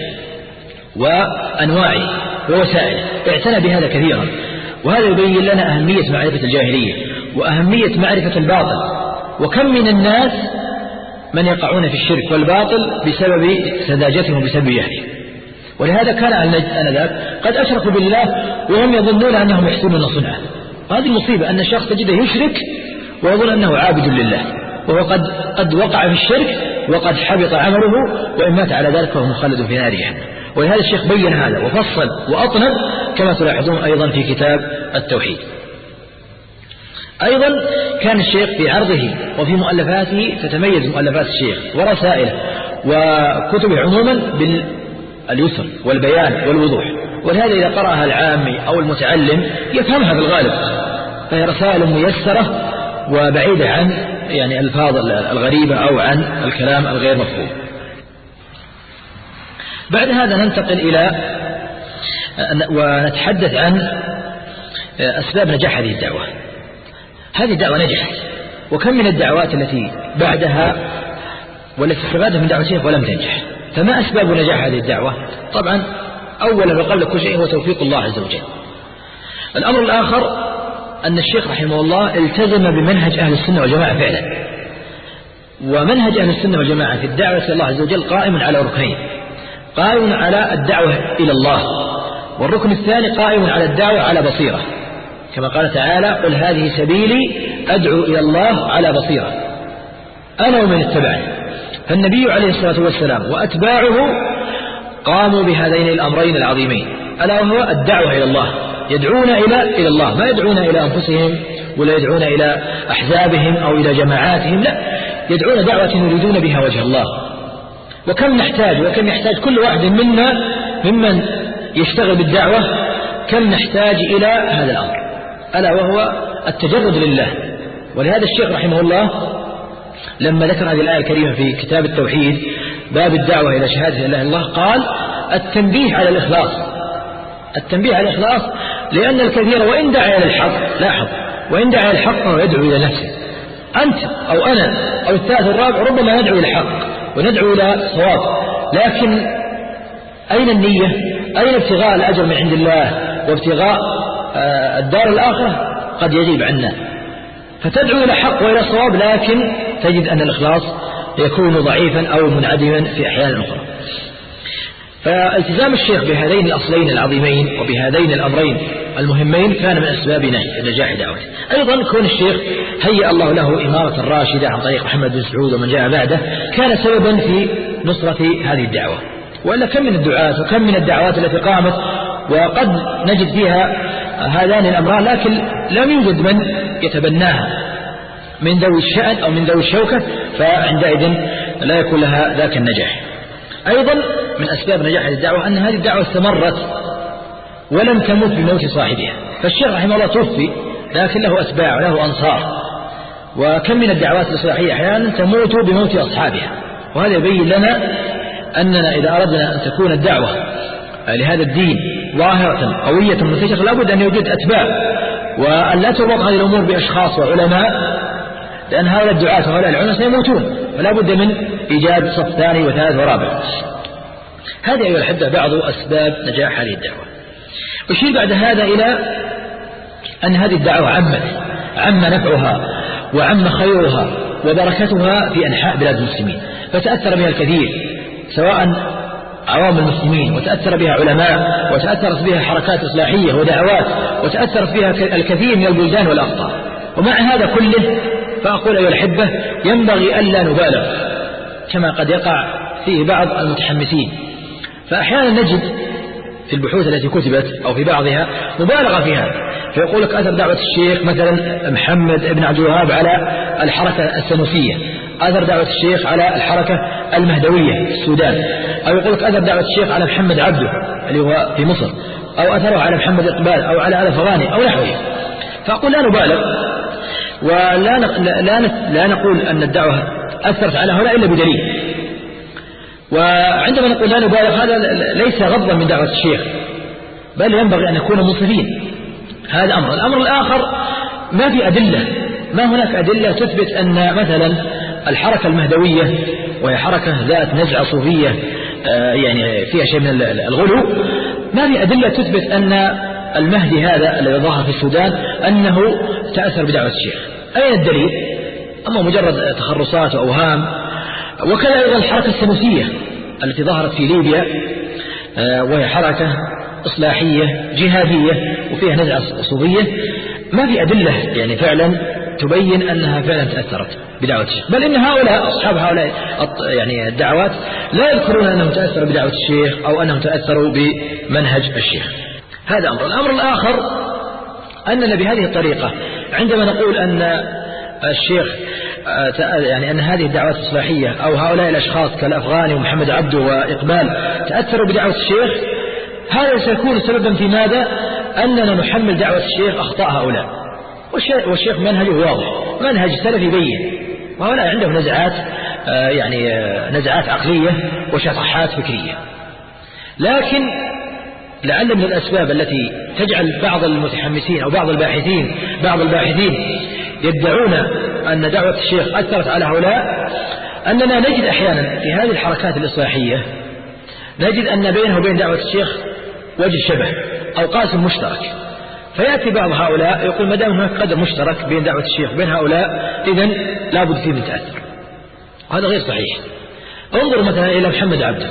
وأنواعه ووسائله، اعتنى بهذا كثيرا. وهذا يبين لنا أهمية معرفة الجاهلية وأهمية معرفة الباطل، وكم من الناس من يقعون في الشرك والباطل بسبب سذاجتهم وبسبب جهلهم. ولهذا كان آنذاك قد أشركوا بالله وهم يظنون أنهم يحسنون صنعا. هذه المصيبة أن الشخص تجده يشرك ويظن أنه عابد لله، وهو قد وقع في الشرك وقد حبط عمله، وإن مات على ذلك فهو مخلد في نار جهنم. ولهذا الشيخ بين هذا وفصل وأطنب كما تلاحظون أيضا في كتاب التوحيد. أيضا كان الشيخ في عرضه وفي مؤلفاته تتميز مؤلفات الشيخ ورسائله وكتبه عموما باليسر والبيان والوضوح، ولهذا إذا قرأها العامي أو المتعلم يفهمها بالغالب، فهي رسائل ميسرة وبعيدة عن الألفاظ الغريبة أو عن الكلام الغير مفهوم. بعد هذا ننتقل إلى ونتحدث عن أسباب نجاح هذه الدعوة. هذه الدعوة نجحت، وكم من الدعوات التي بعدها والتي استفادت من دعوة الشيخ ولم تنجح. فما أسباب نجاح هذه الدعوة؟ طبعا أولا وقبل كل شيء هو توفيق الله عز وجل. الأمر الآخر أن الشيخ رحمه الله التزم بمنهج أهل السنة والجماعة فعلا، ومنهج أهل السنة والجماعة في الدعوة إلى الله عز وجل قائم على ركنين: قائم على الدعوة إلى الله، والركن الثاني قائم على الدعوة على بصيرة، كما قال تعالى: قل هذه سبيلي أدعو إلى الله على بصيرة أنا ومن اتبعني. فالنبي عليه الصلاة والسلام وأتباعه قاموا بهذين الأمرين العظيمين، ألا وهو الدعوة إلى الله، يدعون إلى الله، ما يدعون إلى أنفسهم ولا يدعون إلى أحزابهم أو إلى جماعاتهم، لا، يدعون دعوة يريدون بها وجه الله. وكم نحتاج وكم يحتاج كل واحد منا ممن يشتغل بالدعوة، كم نحتاج إلى هذا الأمر، ألا وهو التجرد لله. ولهذا الشيخ رحمه الله لما ذكر هذه الآية الكريمة في كتاب التوحيد باب الدعوة إلى شهادة لا إله إلا الله قال: التنبيه على الإخلاص. التنبيه على الإخلاص، لأن الكثير وإن دعا إلى الحق، لاحظ، وإن دعا إلى الحق فهو يدعو إلى نفسه. أنت أو أنا أو الثالث الرابع ربما ندعو إلى الحق وندعو إلى الصواب، لكن أين النية؟ أين ابتغاء الأجر من عند الله وابتغاء الدار الآخرة؟ قد يغيب عنا، فتدعو إلى حق وإلى صواب، لكن تجد أن الإخلاص يكون ضعيفا أو منعدما في أحيان أخرى. فالتزام الشيخ بهذين الأصلين العظيمين وبهذين الأمرين المهمين كان من أسباب نجاح دعوته. أيضا كون الشيخ هيأ الله له إمارة راشدة عن طريق محمد بن سعود ومن جاء بعده كان سببا في نصرة هذه الدعوة. وإلا كم من الدعاة وكم من الدعوات التي قامت وقد نجد فيها هذان الأمران، لكن لم يوجد من يتبناها من ذوي الشأن أو من ذوي الشوكة، فعندئذ لا يكون لها ذاك النجاح. أيضا من أسباب نجاح الدعوة أن هذه الدعوة استمرت ولم تمت بموت صاحبها. فالشيخ رحمه الله توفي لكن له أتباع وله أنصار، وكم من الدعوات الإصلاحية أحيانا تموت بموت أصحابها. وهذا يبين لنا أننا إذا أردنا أن تكون الدعوة لهذا الدين ظاهرة قوية منتشرة لابد أن يوجد أتباع، وأن لا تربط هذه الأمور بأشخاص وعلماء، لأن هؤلاء الدعاة وهؤلاء العلماء سيموتون، فلا بد من إيجاد صف ثاني وثالث ورابع. هذه أيها الأحبة بعض أسباب نجاح هذه الدعوة. أشير بعد هذا إلى أن هذه الدعوة عم نفعها وعم خيرها وبركتها في أنحاء بلاد المسلمين، فتأثر بها الكثير سواء عوام المسلمين، وتأثر بها علماء، وتأثرت بها حركات إصلاحية ودعوات، وتأثرت بها الكثير من البلدان والأقطار. ومع هذا كله فأقول أيها الأحبة ينبغي ألا نبالغ كما قد يقع فيه بعض المتحمسين. فأحيانا نجد في البحوث التي كتبت أو في بعضها مبالغة فيها، فيقول لك أثر دعوة الشيخ مثلا محمد بن عبد الوهاب على الحركة السنوسية، أثر دعوة الشيخ على الحركة المهدوية في السودان، أو يقول لك أثر دعوة الشيخ على محمد عبده اللي هو في مصر، أو أثره على محمد إقبال أو على الأفغاني أو نحوه. فأقول لا نبالغ لا نقول أن الدعوة أثرت على هؤلاء إلا بدليل. وعندما نقول لا نبالغ هذا ليس غضا من دعوة الشيخ، بل ينبغي أن نكون منصفين. هذا أمر. الأمر الآخر ما في أدلة، ما هناك أدلة تثبت أن مثلا الحركة المهدوية وهي حركة ذات نزعة صوفية يعني فيها شيء من الغلو، ما في أدلة تثبت أن المهدي هذا الذي ظهر في السودان أنه تأثر بدعوة الشيخ. أين الدليل؟ أما مجرد تخرصات وأوهام. وكذا أيضا الحركة السنوسية التي ظهرت في ليبيا وهي حركة إصلاحية جهادية وفيها نزعة صوفية، ما في أدلة يعني فعلا تبين أنها فعلا تأثرت بدعوة الشيخ، بل إن هؤلاء أصحاب هؤلاء يعني الدعوات لا يذكرون أنهم تأثروا بدعوة الشيخ أو أنهم تأثروا بمنهج الشيخ. هذا أمر. الأمر الآخر أننا بهذه الطريقة عندما نقول أن الشيخ يعني أن هذه الدعوات الإصلاحية أو هؤلاء الأشخاص كالأفغاني ومحمد عبده وإقبال تأثروا بدعوة الشيخ، هذا سيكون سببا في ماذا؟ أننا نحمل دعوة الشيخ أخطاء هؤلاء، والشيخ منهجه واضح، منهج سلفي بين، وهؤلاء عندهم نزعات يعني نزعات عقلية وشطحات فكرية. لكن لعل من الأسباب التي تجعل بعض المتحمسين أو بعض الباحثين يدعون أن دعوة الشيخ أثرت على هؤلاء أننا نجد أحيانا في هذه الحركات الإصلاحية نجد أن بينه وبين دعوة الشيخ وجه شبه أو قاسم مشترك، فيأتي بعض هؤلاء يقول ما دام هناك قدر مشترك بين دعوة الشيخ وبين هؤلاء إذن لا بد فيه من تأثر. هذا غير صحيح. انظر مثلا إلى محمد عبده.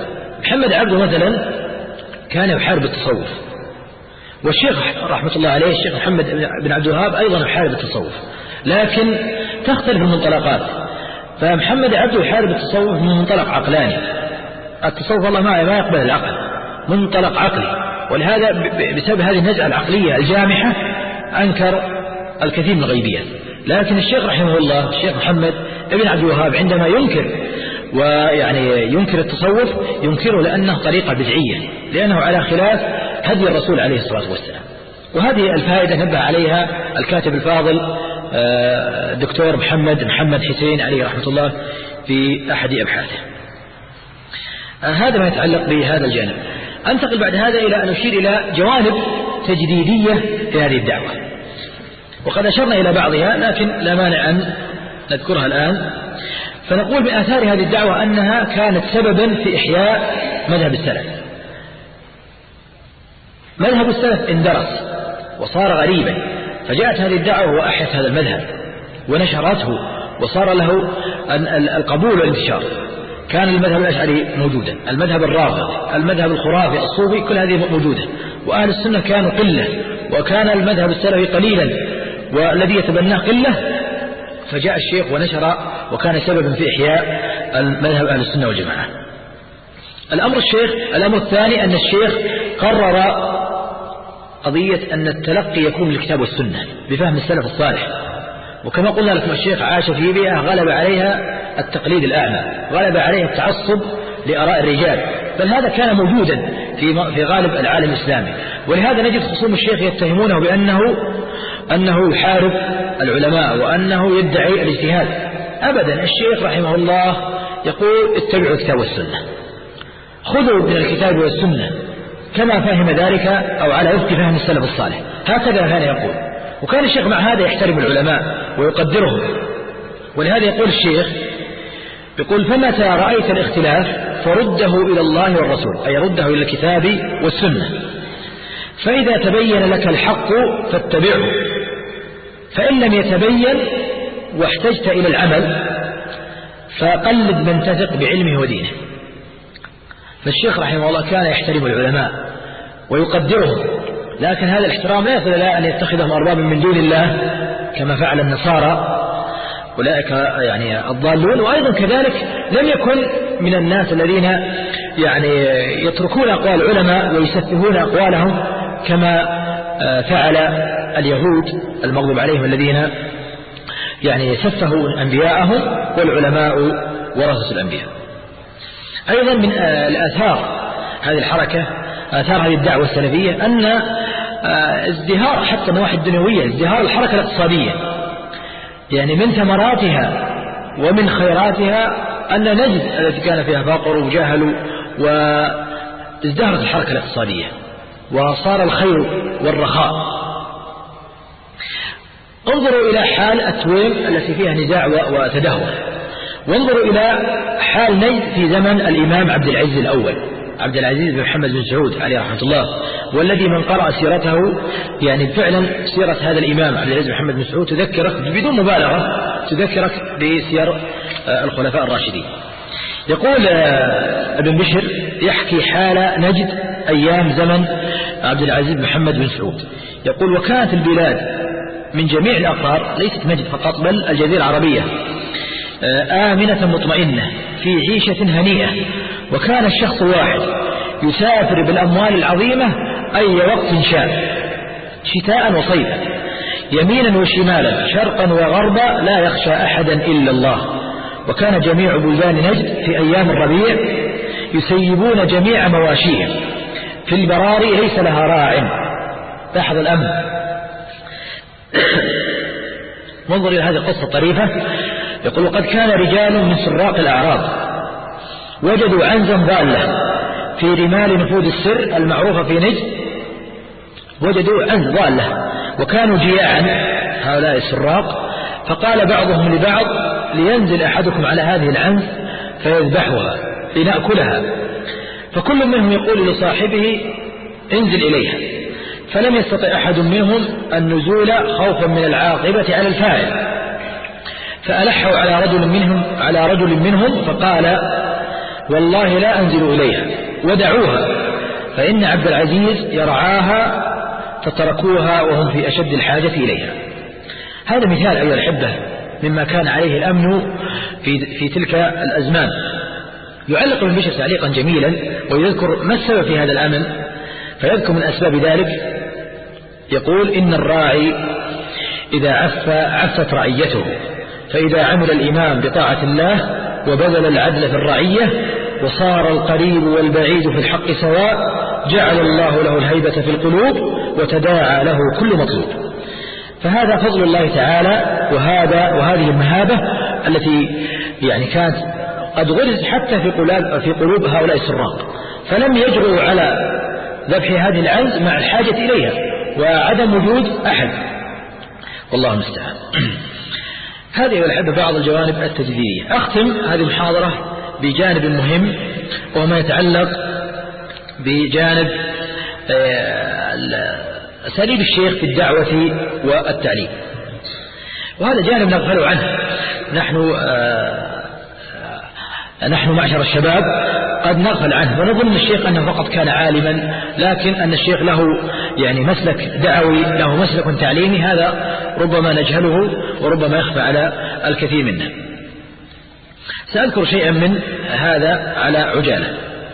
محمد عبده مثلا كان يحارب التصوف، والشيخ رحمة الله عليه الشيخ محمد بن عبد الوهاب أيضا يحارب التصوف، لكن تختلف المنطلقات. فمحمد عبده يحارب التصوف من منطلق عقلاني، التصوف والله ما يقبل العقل، منطلق عقلي، ولهذا بسبب هذه النزعة العقلية الجامحة أنكر الكثير من الغيبيات. لكن الشيخ رحمه الله الشيخ محمد بن عبد الوهاب عندما ينكر ويعني ينكر التصوف ينكره لأنه طريقة بدعية، لأنه على خلاف هدي الرسول عليه الصلاة والسلام. وهذه الفائدة نبه عليها الكاتب الفاضل دكتور محمد حسين عليه رحمة الله في أحد أبحاثه. هذا ما يتعلق بهذا الجانب. أنتقل بعد هذا إلى أن أشير إلى جوانب تجديدية في هذه الدعوة، وقد أشرنا إلى بعضها لكن لا مانع أن نذكرها الآن. فنقول من آثار هذه الدعوة أنها كانت سببا في إحياء مذهب السلف. مذهب السلف اندرس وصار غريبا، فجاءت هذه الدعوة وأحيت هذا المذهب ونشرته وصار له القبول والانتشار. كان المذهب الأشعري موجودا، المذهب الرافضي، المذهب الخرافي الصوفي، كل هذه موجودة، وأهل السنة كانوا قلة، وكان المذهب السلفي قليلا والذي يتبناه قلة. فجاء الشيخ ونشر وكان سببا في إحياء المذهب أهل السنة والجماعة. الأمر الثاني أن الشيخ قرر قضية أن التلقي يكون بالكتاب والسنة بفهم السلف الصالح. وكما قلنا لكم الشيخ عاش في بيئة غلب عليها التقليد الأعمى، غلب عليها التعصب لآراء الرجال، بل هذا كان موجودا في غالب العالم الإسلامي. ولهذا نجد خصوم الشيخ يتهمونه أنه يحارب العلماء وأنه يدعي الاجتهاد. أبدا، الشيخ رحمه الله يقول اتبعوا الكتاب والسنة، خذوا من الكتاب والسنة كما فهم ذلك أو على وفق فهم السلف الصالح، هكذا كان يقول. وكان الشيخ مع هذا يحترم العلماء ويقدرهم. ولهذا يقول الشيخ يقول فمتى رأيت الاختلاف فرده إلى الله والرسول، أي رده إلى الكتاب والسنة، فإذا تبين لك الحق فاتبعه، فإن لم يتبين واحتجت إلى العمل فقلد من تثق بعلمه ودينه. فالشيخ رحمه الله كان يحترم العلماء ويقدرهم، لكن هذا الاحترام لا يصل إلى أن يتخذهم أربابا من دون الله كما فعل النصارى أولئك يعني الضالون. وأيضا كذلك لم يكن من الناس الذين يعني يتركون أقوال العلماء ويسفهون أقوالهم كما فعل اليهود المغضوب عليهم الذين يعني سفهوا أنبياءهم، والعلماء ورثة الأنبياء. أيضا من الآثار هذه الحركة، آثار هذه الدعوة السلفية، أن ازدهار حتى النواحي الدنيوية، ازدهار الحركة الاقتصادية، يعني من ثمراتها ومن خيراتها أن نجد التي كان فيها فقر وجهل، وازدهرت الحركة الاقتصادية وصار الخير والرخاء. انظروا إلى حال التويم التي فيها نزاع وتدهور، وانظروا إلى حال نجد في زمن الإمام عبد العزيز الأول، عبد العزيز بن محمد بن سعود عليه رحمة الله، والذي من قرأ سيرته يعني فعلا سيرة هذا الإمام عبد العزيز بن محمد بن سعود تذكرك بدون مبالغة، تذكرك بسير الخلفاء الراشدين. يقول ابن بشر يحكي حال نجد أيام زمن عبد العزيز بن محمد بن سعود، يقول وكانت البلاد من جميع الأقطار، ليست نجد فقط بل الجزيرة العربية، آمنة مطمئنة في عيشة هنيئة، وكان الشخص الواحد يسافر بالأموال العظيمة أي وقت شاء، شتاء وصيفا، يمينا وشمالا، شرقا وغربا، لا يخشى أحدا إلا الله. وكان جميع بلدان نجد في أيام الربيع يسيبون جميع مواشيهم في البراري ليس لها راع. لاحظ الأمن. وانظر إلى هذه القصة الطريفة. يقول وقد كان رجال من سراق الأعراب وجدوا عنزا ضالة في رمال نفوذ السر المعروفة في نجد، وجدوا عنز ضالة وكانوا جياعا هؤلاء السراق، فقال بعضهم لبعض لينزل أحدكم على هذه العنز فيذبحها لنأكلها، فكل منهم يقول لصاحبه انزل إليها، فلم يستطع أحد منهم النزول خوفا من العاقبة على الفاعل، فألحوا على رجل منهم فقال والله لا أنزل إليها ودعوها، فإن عبد العزيز يرعاها فتركوها وهم في أشد الحاجة إليها. هذا مثال أيها الأحبة مما كان عليه الأمن في تلك الأزمان. يعلق ابن بشر تعليقا جميلا ويذكر ما السبب في هذا الأمن، فيذكر من أسباب ذلك يقول: إن الراعي إذا عفت رعيته، فإذا عمل الإمام بطاعة الله وبذل العدل في الرعية وصار القريب والبعيد في الحق سواء، جعل الله له الهيبة في القلوب وتداعى له كل مطلوب. فهذا فضل الله تعالى، وهذه المهابة التي يعني كانت قد غرزت حتى في قلوب هؤلاء السراق، فلم يجرؤوا على ذبح هذه العنز مع الحاجة إليها وعدم وجود أحد، والله المستعان. هذه والحب بعض الجوانب التجديدية. أختم هذه المحاضرة بجانب مهم وما يتعلق بجانب أساليب الشيخ في الدعوة والتعليم، وهذا جانب نغفل عنه. نحن معشر الشباب قد نغفل عنه ونظن الشيخ أنه فقط كان عالما، لكن أن الشيخ له يعني مسلك دعوي، له مسلك تعليمي، هذا ربما نجهله وربما يخفى على الكثير منا. سأذكر شيئا من هذا على عجالة.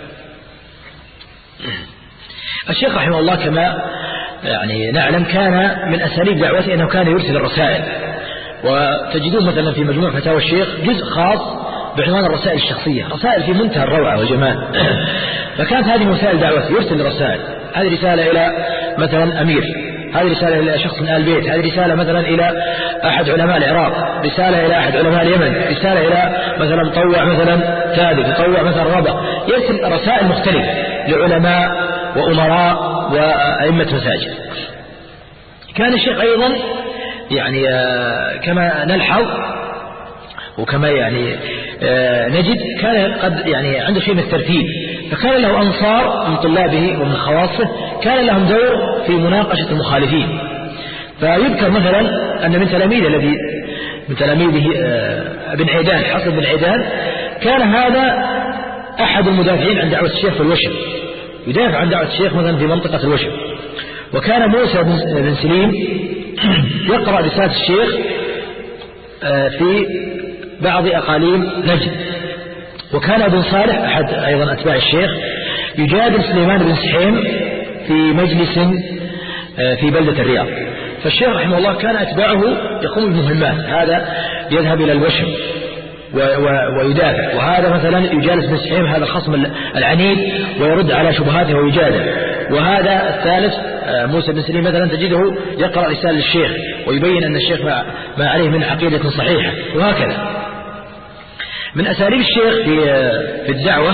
الشيخ رحمه الله كما يعني نعلم كان من أساليب دعوته أنه كان يرسل الرسائل، وتجدون مثلا في مجموع فتاوى الشيخ جزء خاص بعنوان الرسائل الشخصية، رسائل في منتهى الروعة والجمال. فكانت هذه وسائل دعوته، يرسل الرسائل، هذه رسالة إلى مثلا أمير، هذه رسالة إلى شخص من آل البيت، هذه رسالة مثلا إلى أحد علماء العراق، رسالة إلى أحد علماء اليمن، رسالة إلى مثلا مطوع مثلا ثالث، مطوع مثلا رابع، يرسل رسائل مختلفة لعلماء وأمراء وأئمة مساجد. كان الشيخ أيضا يعني كما نلحظ وكما يعني نجد كان قد يعني عنده شيء من الترتيب، فكان له أنصار من طلابه ومن خواصه كان لهم دور في مناقشة المخالفين. فيذكر مثلا أن من تلاميذه ابن عيدان، حسن بن عيدان، كان هذا أحد المدافعين عن دعوة الشيخ في الوشم، يدافع عن دعوة الشيخ مثلا في منطقة الوشم. وكان موسى بن سليم يقرأ رسالة الشيخ في بعض أقاليم نجد. وكان ابن صالح أحد أيضا أتباع الشيخ يجادل سليمان بن سحيم في مجلس في بلدة الرياض. فالشيخ رحمه الله كان أتباعه يقوم بمهمات، هذا يذهب إلى الوشم ويدافع، وهذا مثلا يجالس بن سحيم هذا الخصم العنيد ويرد على شبهاته ويجادل، وهذا الثالث موسى بن سليم مثلا تجده يقرأ رسالة للشيخ ويبين أن الشيخ ما عليه من عقيدة صحيحة، وهكذا. من أساليب الشيخ في الدعوة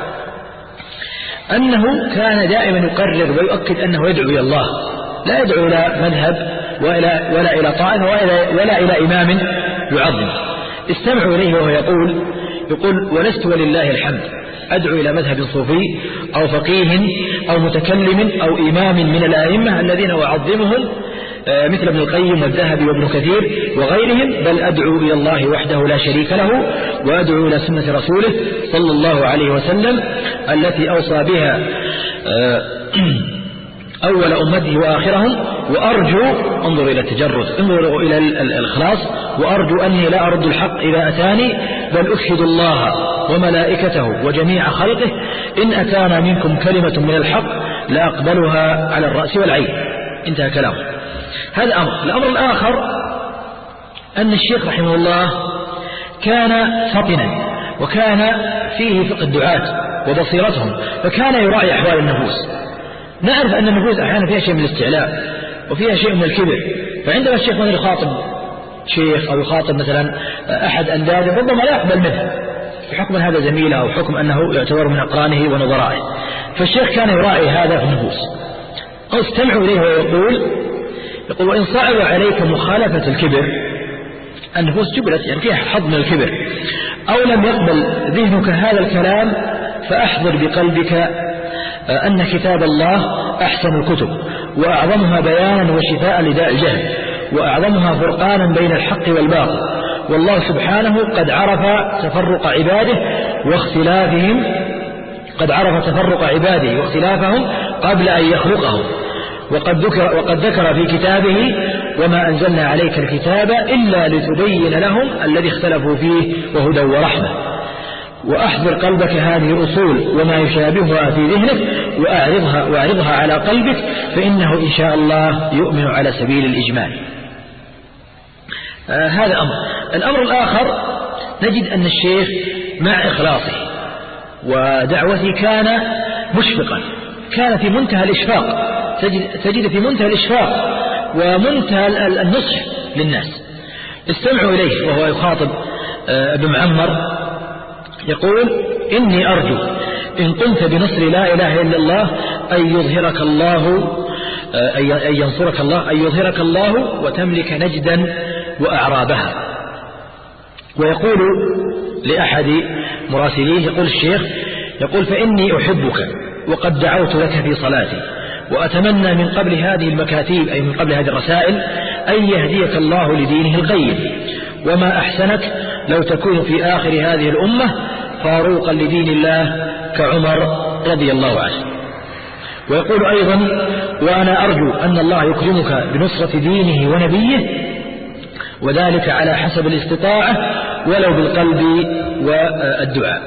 أنه كان دائما يقرر ويؤكد أنه يدعو إلى الله، لا يدعو إلى مذهب ولا إلى طائفة ولا إلى إمام يعظم. استمعوا إليه وهو يقول: ولست ولله الحمد أدعو إلى مذهب صوفي أو فقيه أو متكلم أو إمام من الأئمة الذين أعظمهم مثل ابن القيم والذهبي وابن كثير وغيرهم، بل أدعو إلى الله وحده لا شريك له، وأدعو إلى سنة رسوله صلى الله عليه وسلم التي أوصى بها أول أمته وآخرهم، وأرجو، انظر إلى التجرد، انظر إلى الإخلاص، وأرجو أني لا أرد الحق إذا أتاني، بل أشهد الله وملائكته وجميع خلقه إن أتانا منكم كلمة من الحق لأقبلها على الرأس والعين. انتهى كلامه. هذا أمر. الأمر الآخر أن الشيخ رحمه الله كان فطنا، وكان فيه فقه الدعاة وبصيرتهم، فكان يراعي أحوال النفوس. نعرف أن النفوس أحيانا فيها شيء من الاستعلاء وفيها شيء من الكبر، فعندما الشيخ مثلا يخاطب شيخ أو يخاطب مثلا أحد أنداده ربما لا يقبل منه بحكم أن هذا زميله أو حكم أنه يعتبر من أقرانه ونظرائه، فالشيخ كان يراعي هذا في النفوس. أو استمعوا إليه ويقول: وإن صعب عليك مخالفة الكبر، النفوس جبلت يعني فيها حظ من الكبر، أو لم يقبل ذهنك هذا الكلام، فأحضر بقلبك أن كتاب الله أحسن الكتب، وأعظمها بيانا وشفاء لداء الجهل، وأعظمها فرقانا بين الحق والباطل، والله سبحانه قد عرف تفرق عباده واختلافهم قد عرف تفرق عباده واختلافهم قبل أن يخلقهم، وقد ذكر في كتابه وما أنزلنا عليك الكتاب إلا لتبين لهم الذي اختلفوا فيه وهدى ورحمة. وأحضر قلبك هذه الأصول وما يشابهها في ذهنك وأعرضها على قلبك، فإنه إن شاء الله يؤمن على سبيل الإجمال. هذا أمر. الأمر الآخر، نجد أن الشيخ مع إخلاصه ودعوته كان مشفقا، كان في منتهى الإشفاق، تجد في منتهى الإشفاق ومنتهى النصح للناس. استمعوا إليه وهو يخاطب ابن معمر، يقول: إني أرجو إن قمت بنصر لا إله إلا الله أن يظهرك الله، أن ينصرك الله، أن يظهرك الله وتملك نجدا وأعرابها. ويقول لأحد مراسليه، يقول الشيخ، يقول: فإني أحبك وقد دعوت لك في صلاتي، وأتمنى من قبل هذه المكاتيب، أي من قبل هذه الرسائل، أن يهديك الله لدينه القيم، وما أحسنك لو تكون في آخر هذه الأمة فاروقا لدين الله كعمر رضي الله عنه. ويقول أيضا: وأنا أرجو أن الله يكرمك بنصرة دينه ونبيه، وذلك على حسب الاستطاعة ولو بالقلب والدعاء.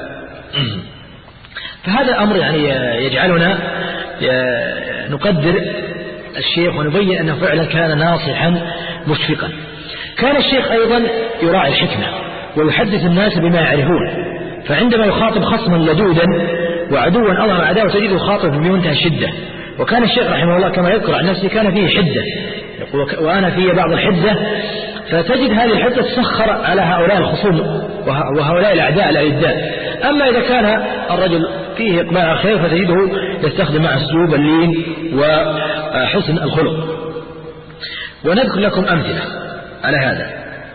فهذا أمر يعني يجعلنا نقدر الشيخ ونبين أنه فعلا كان ناصحا مشفقا. كان الشيخ أيضا يراعي الحكمة ويحدث الناس بما يعرفون، فعندما يخاطب خصما لدودا وعدوا أظهر عداوة تجده يخاطب بمنتهى الشدة. وكان الشيخ رحمه الله كما يذكر عن نفسه كان فيه حدة، يقول: وأنا في بعض الحدة، فتجد هذه الحدة تسخر على هؤلاء الخصوم وهؤلاء الأعداء الأعداء. أما إذا كان الرجل فيه إقبال خير فتجده يستخدم مع أسلوب اللين وحسن الخلق. ونذكر لكم أمثلة على هذا.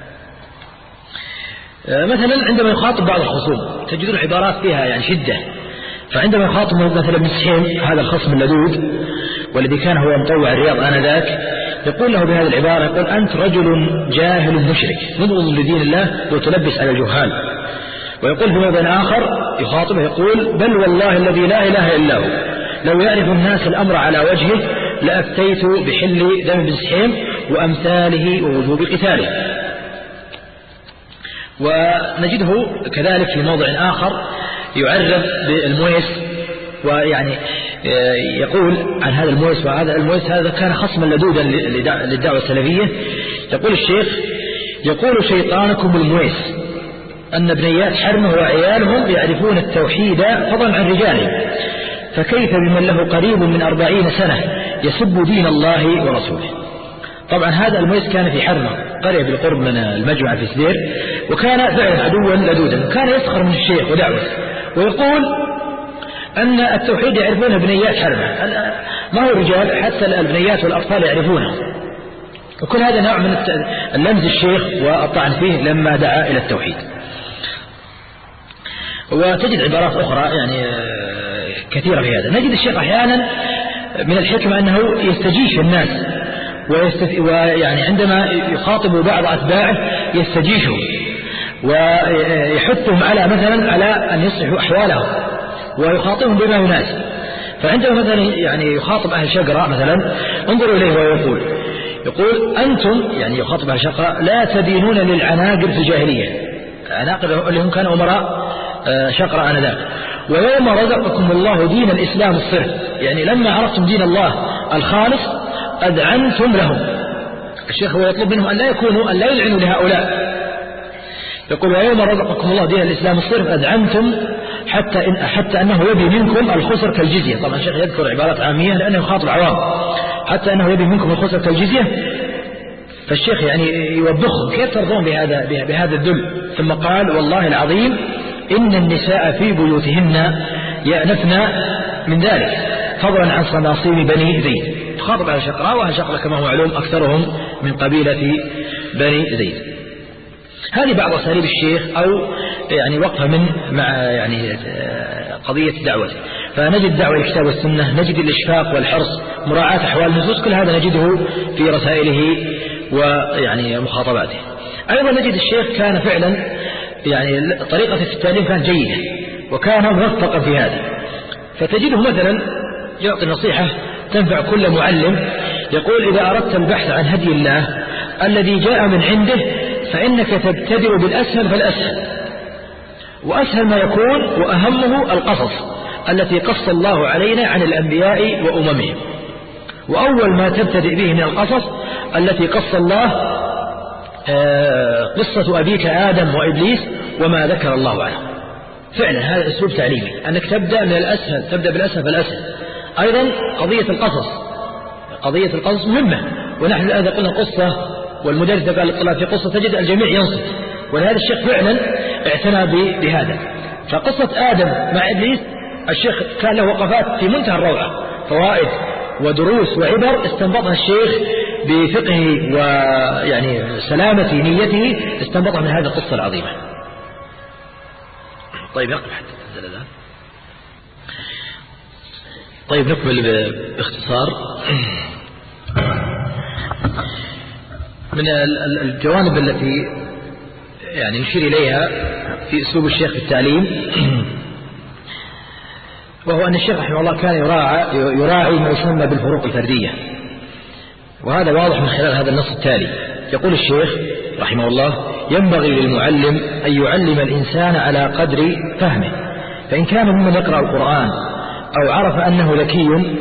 مثلا عندما يخاطب بعض الخصوم تجدون عبارات فيها يعني شدة، فعندما يخاطب مثلا ابن سحيم هذا الخصم اللدود والذي كان هو مطوع الرياض آنذاك، يقول له بهذه العبارة، يقول: أنت رجل جاهل مشرك مبغض لدين الله وتلبس على الجهال. ويقول في موضع آخر يخاطبه، يقول: بل والله الذي لا إله إلا هو لو يعرف الناس الأمر على وجهه لأفتيت بحل دم ابن سحيم وأمثاله ووجوب قتاله. ونجده كذلك في موضع آخر يعرض بالمويس، ويعني يقول عن هذا المويس، وهذا المويس هذا كان خصما لدودا للدعوة السلفية. يقول الشيخ: يقول شيطانكم المويس أن بنيات حرمه وعيالهم يعرفون التوحيد فضلا عن رجالهم، فكيف بمن له قريب من 40 سنة يسب دين الله ورسوله. طبعا هذا المويس كان في حرمة، قرية بالقرب من المجمع في سدير، وكان فعلا عدوا لدودا، كان يسخر من الشيخ ودعوه، ويقول أن التوحيد يعرفونه بنيات حرمة، ما هو رجال، حتى البنيات والأطفال يعرفونه. وكل هذا نوع من اللمز الشيخ والطعن فيه لما دعا إلى التوحيد. وتجد عبارات أخرى يعني كثيرة في هذا. نجد الشيخ أحيانا من الحكمة أنه يستجيش الناس، ويعني عندما يخاطب بعض أتباعه يستجيشهم ويحثهم على مثلا على أن يصلحوا أحوالهم ويخاطبهم بما يناسب. فعندما مثلا يعني يخاطب أهل شقرة مثلا، انظروا إليه يقول: أنتم، يعني يخاطب أهل شقرة، لا تدينون للعناقر في الجاهلية، عناقر اللي هم كانوا أمراء شقرة آنذاك، ويوم رزقكم الله دين الإسلام الصرف، يعني لما عرفتم دين الله الخالص أذعنتم لهم. الشيخ هو يطلب منهم أن لا يكونوا، أن لا يلعنوا لهؤلاء. يقول: ويوم رزقكم الله دين الإسلام الصرف أذعنتم حتى أنه يبي منكم الخسر كالجزية. طبعا الشيخ يذكر عبارات عامية لأنه يخاطب عوام، حتى أنه يبي منكم الخسر كالجزية. فالشيخ يعني يوبخهم: كيف ترضون بهذا الذل؟ ثم قال: والله العظيم إن النساء في بيوتهن يأنفن من ذلك فضلا عن صناصير بني زيد. تخاطب على شقراء، وأهل شقراء كما هو معلوم أكثرهم من قبيلة بني زيد. هذه بعض أساليب الشيخ، أو يعني وقفة من مع يعني قضية دعوته. فنجد دعوة الكتاب والسنة، نجد الإشفاق والحرص، مراعاة أحوال النصوص، كل هذا نجده في رسائله ويعني مخاطباته. أيضا نجد الشيخ كان فعلا يعني طريقة في التعليم كانت جيدة، وكان موفقا في هذا. فتجده مثلا يعطي نصيحة تنفع كل معلم، يقول: إذا أردت البحث عن هدي الله الذي جاء من عنده فإنك تبتدئ بالأسهل فالأسهل، وأسهل ما يكون وأهمه القصص التي قص الله علينا عن الأنبياء وأممهم. وأول ما تبتدئ به من القصص التي قص الله قصة أبيك آدم وإبليس وما ذكر الله عنه. فعلا هذا أسلوب تعليمي، أنك تبدأ من الأسهل، تبدأ بالأسهل فالأسهل. أيضا قضية القصص مهمة، ونحن الآن قلنا قصة والمدرس قال اطلع في قصة تجد الجميع ينصت، ولهذا الشيخ فعلا اعتنى بهذا. فقصة آدم مع إبليس الشيخ كان له وقفات في منتهى الروعة، فوائد ودروس وعبر استنبطها الشيخ بفقهه ويعني سلامة نيته، استنبطها من هذه القصة العظيمة. طيب يقف حتى تنزل الآن. طيب نكمل باختصار. من الجوانب التي يعني نشير إليها في أسلوب الشيخ في التعليم، وهو أن الشيخ رحمه الله كان يراعي ما يسمى بالفروق الفردية، وهذا واضح من خلال هذا النص التالي. يقول الشيخ رحمه الله: ينبغي للمعلم أن يعلم الإنسان على قدر فهمه، فإن كان ممن يقرأ القرآن أو عرف أنه ذكي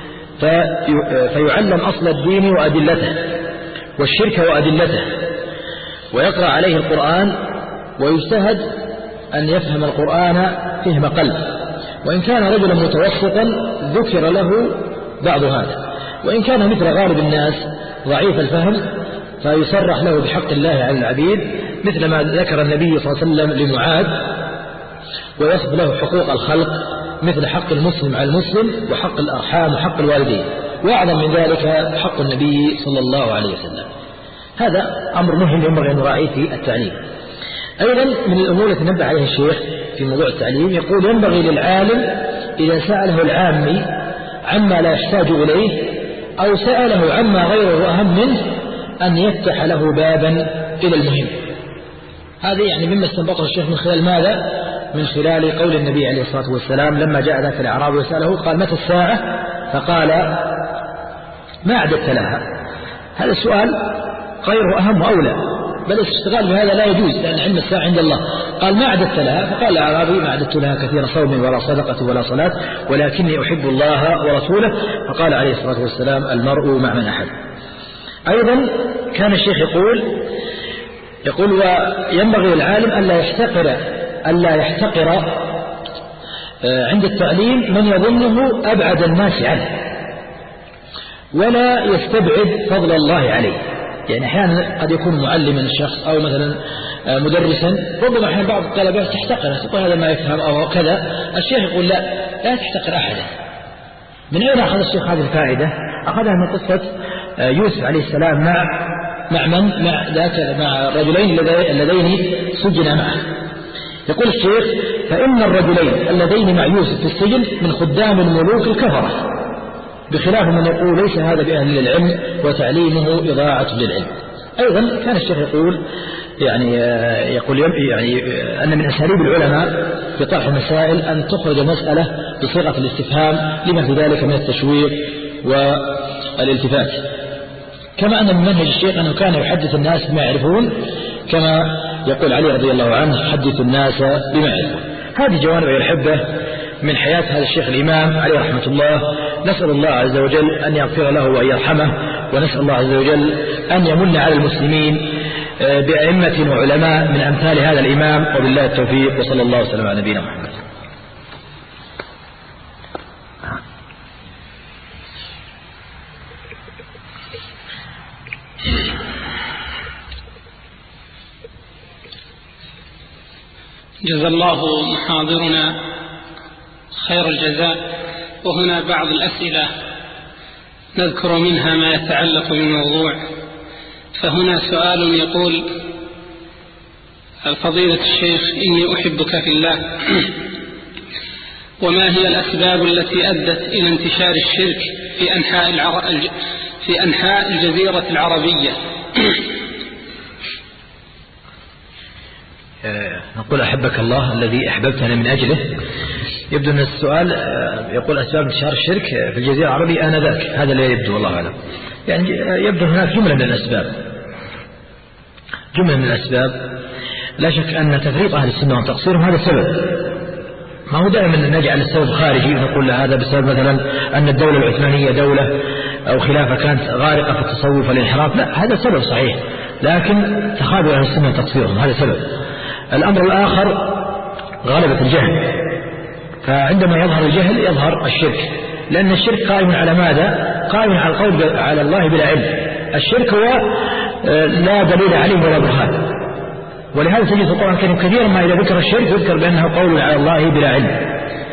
فيعلم أصل الدين وأدلته والشرك وأدلته، ويقرأ عليه القرآن ويجتهد أن يفهم القرآن فهم قلب. وإن كان رجلا متوسطا ذكر له بعض هذا، وإن كان مثل غالب الناس ضعيف الفهم فيصرح له بحق الله على العبيد، مثل ما ذكر النبي صلى الله عليه وسلم لمعاذ، ويصب له حقوق الخلق مثل حق المسلم على المسلم وحق الأرحام وحق الوالدين، وأعظم من ذلك حق النبي صلى الله عليه وسلم. هذا أمر مهم ينبغي أن نراعيه في التعليم. أيضا من الأمور التي نبه عليها الشيخ في موضوع التعليم، يقول: ينبغي للعالم إذا سأله العامي عما لا يحتاج إليه أو سأله عما غيره أهم منه أن يفتح له بابا إلى المهم. هذا يعني مما استنبطه الشيخ من خلال ماذا؟ من خلال قول النبي عليه الصلاة والسلام لما جاء ذاك الأعرابي وسأله قال: متى الساعة؟ فقال: ما أعددت لها. هذا السؤال غيره أهم وأولى، بل الاشتغال بهذا لا يجوز، لأن علم الساعة عند الله. قال: ما أعددت لها؟ فقال الأعرابي: ما أعددت لها كثير صوم ولا صدقة ولا صلاة، ولكني أحب الله ورسوله. فقال عليه الصلاة والسلام: المرء مع من أحب. أيضا كان الشيخ يقول: وينبغي العالم ألا يحتقر عند التعليم من يظنه أبعد الناس عنه، ولا يستبعد فضل الله عليه. يعني أحيانا قد يكون معلما الشخص أو مثلا مدرسا، ربما أحيانا بعض الطلبة تحتقر، تقول هذا ما يفهم أو كذا. الشيخ يقول: لا تحتقر أحدا. من أين أخذ الشيخ هذه الفائدة؟ أخذها من قصة يوسف عليه السلام مع الرجلين اللذين سجنا معه. يقول الشيخ: فإن الرجلين اللذين مع يوسف في السجن من خدام الملوك الكفرة، بخلاف من يقول ليس هذا بأهل العلم وتعليمه إضاعة للعلم. أيضا كان الشيخ يقول أن من أساليب العلماء في طرح المسائل أن تخرج المسألة بصيغة الاستفهام لما في ذلك من التشويق والالتفات. كما أن من منهج الشيخ أنه كان يحدث الناس بما يعرفون، كما يقول علي رضي الله عنه: حدث الناس بما يعرفون. هذه جوانب الحبة من حياة هذا الشيخ الإمام عليه رحمة الله. نسأل الله عز وجل أن يغفر له وأن يرحمه، ونسأل الله عز وجل أن يمن على المسلمين بأئمة وعلماء من أمثال هذا الإمام، وبالله التوفيق، وصلى الله وسلم على نبينا محمد. جزا الله محاضرنا خير الجزاء. وهنا بعض الأسئلة نذكر منها ما يتعلق بالموضوع. فهنا سؤال يقول: فضيلة الشيخ، إني أحبك في الله، وما هي الأسباب التي أدت إلى انتشار الشرك في أنحاء الجزيرة العربية؟ نقول: أحبك الله الذي أحببتنا من أجله، يبدو أن السؤال يقول أسباب انتشار الشرك في الجزيرة العربية آنذاك، هذا اللي يبدو والله أعلم. يعني يبدو هناك جملة من الأسباب. لا شك أن تفريط أهل السنة وتقصيرهم هذا سبب. ما هو دائما نجعل السبب خارجي ونقول هذا بسبب مثلا أن الدولة العثمانية دولة أو خلافة كانت غارقة في التصوف والانحراف، لا، هذا سبب صحيح، لكن تخاذل أهل السنة وتقصيرهم هذا سبب. الأمر الآخر غلبة الجهل، فعندما يظهر الجهل يظهر الشرك، لأن الشرك قائم على ماذا؟ قائم على القول على الله بلا علم. الشرك هو لا دليل عليه ولا برهان، ولهذا تجد في القرآن الكريم كثيرا ما إذا ذكر الشرك يذكر بأنه قول على الله بلا علم.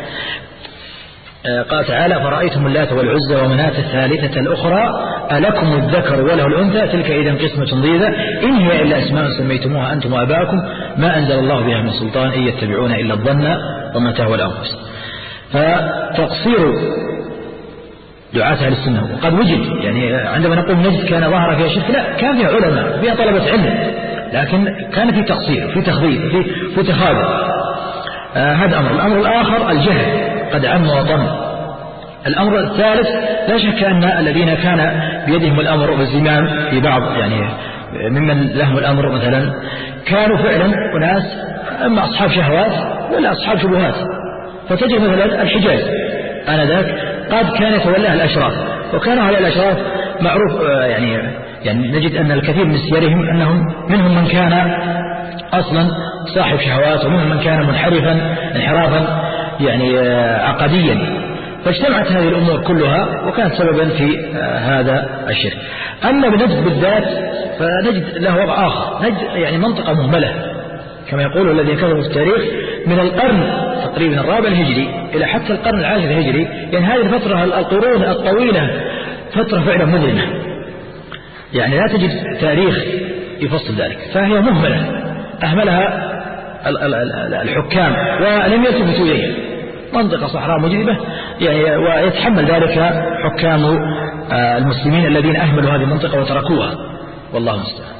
قال تعالى: فرأيتم اللات والعزى ومناة الثالثة الأخرى ألكم الذكر وله الأنثى تلك إذا قسمة ضيزى إن هي إلا أسماء سميتموها أنتم وآباؤكم ما أنزل الله بها من سلطان إن يتبعون إلا الظن وما تهوى الأنفس. فتقصير دعاة أهل السنة وقد وجد، يعني عندما نقول نجد كان ظهر فيها شرك، لا، كان فيها علماء فيها طلبة علم، لكن كان في تقصير في تخذيل في تخاذل. هذا أمر. الأمر الآخر الجهل قد عم وطم. الأمر الثالث لا شك أن الذين كان بيدهم الأمر والزمام في بعض يعني ممن لهم الأمر مثلا كانوا فعلا أناس أما أصحاب شهوات ولا أصحاب شبهات. فتجد مثلا الحجاز آنذاك قد كان يتولاها الأشراف، وكان هؤلاء الأشراف معروف يعني نجد أن الكثير من سيرهم أنهم منهم من كان أصلا صاحب شهوات، ومنهم من كان منحرفا انحرافا يعني عقديا. فاجتمعت هذه الأمور كلها وكانت سببا في هذا الشرك. أما بنجد بالذات فنجد له وضع آخر، نجد يعني منطقة مهملة كما يقول الذين كتبوا في التاريخ من القرن تقريبا الرابع الهجري إلى حتى القرن العاشر الهجري، يعني هذه الفترة القرون الطويلة فترة فعلا مظلمة، يعني لا تجد تاريخ يفصل ذلك، فهي مهملة أهملها الحكام ولم يلتفتوا إليها. منطقة صحراء مجربة يعني، ويتحمل ذلك حكام المسلمين الذين أهملوا هذه المنطقة وتركوها، والله المستعان.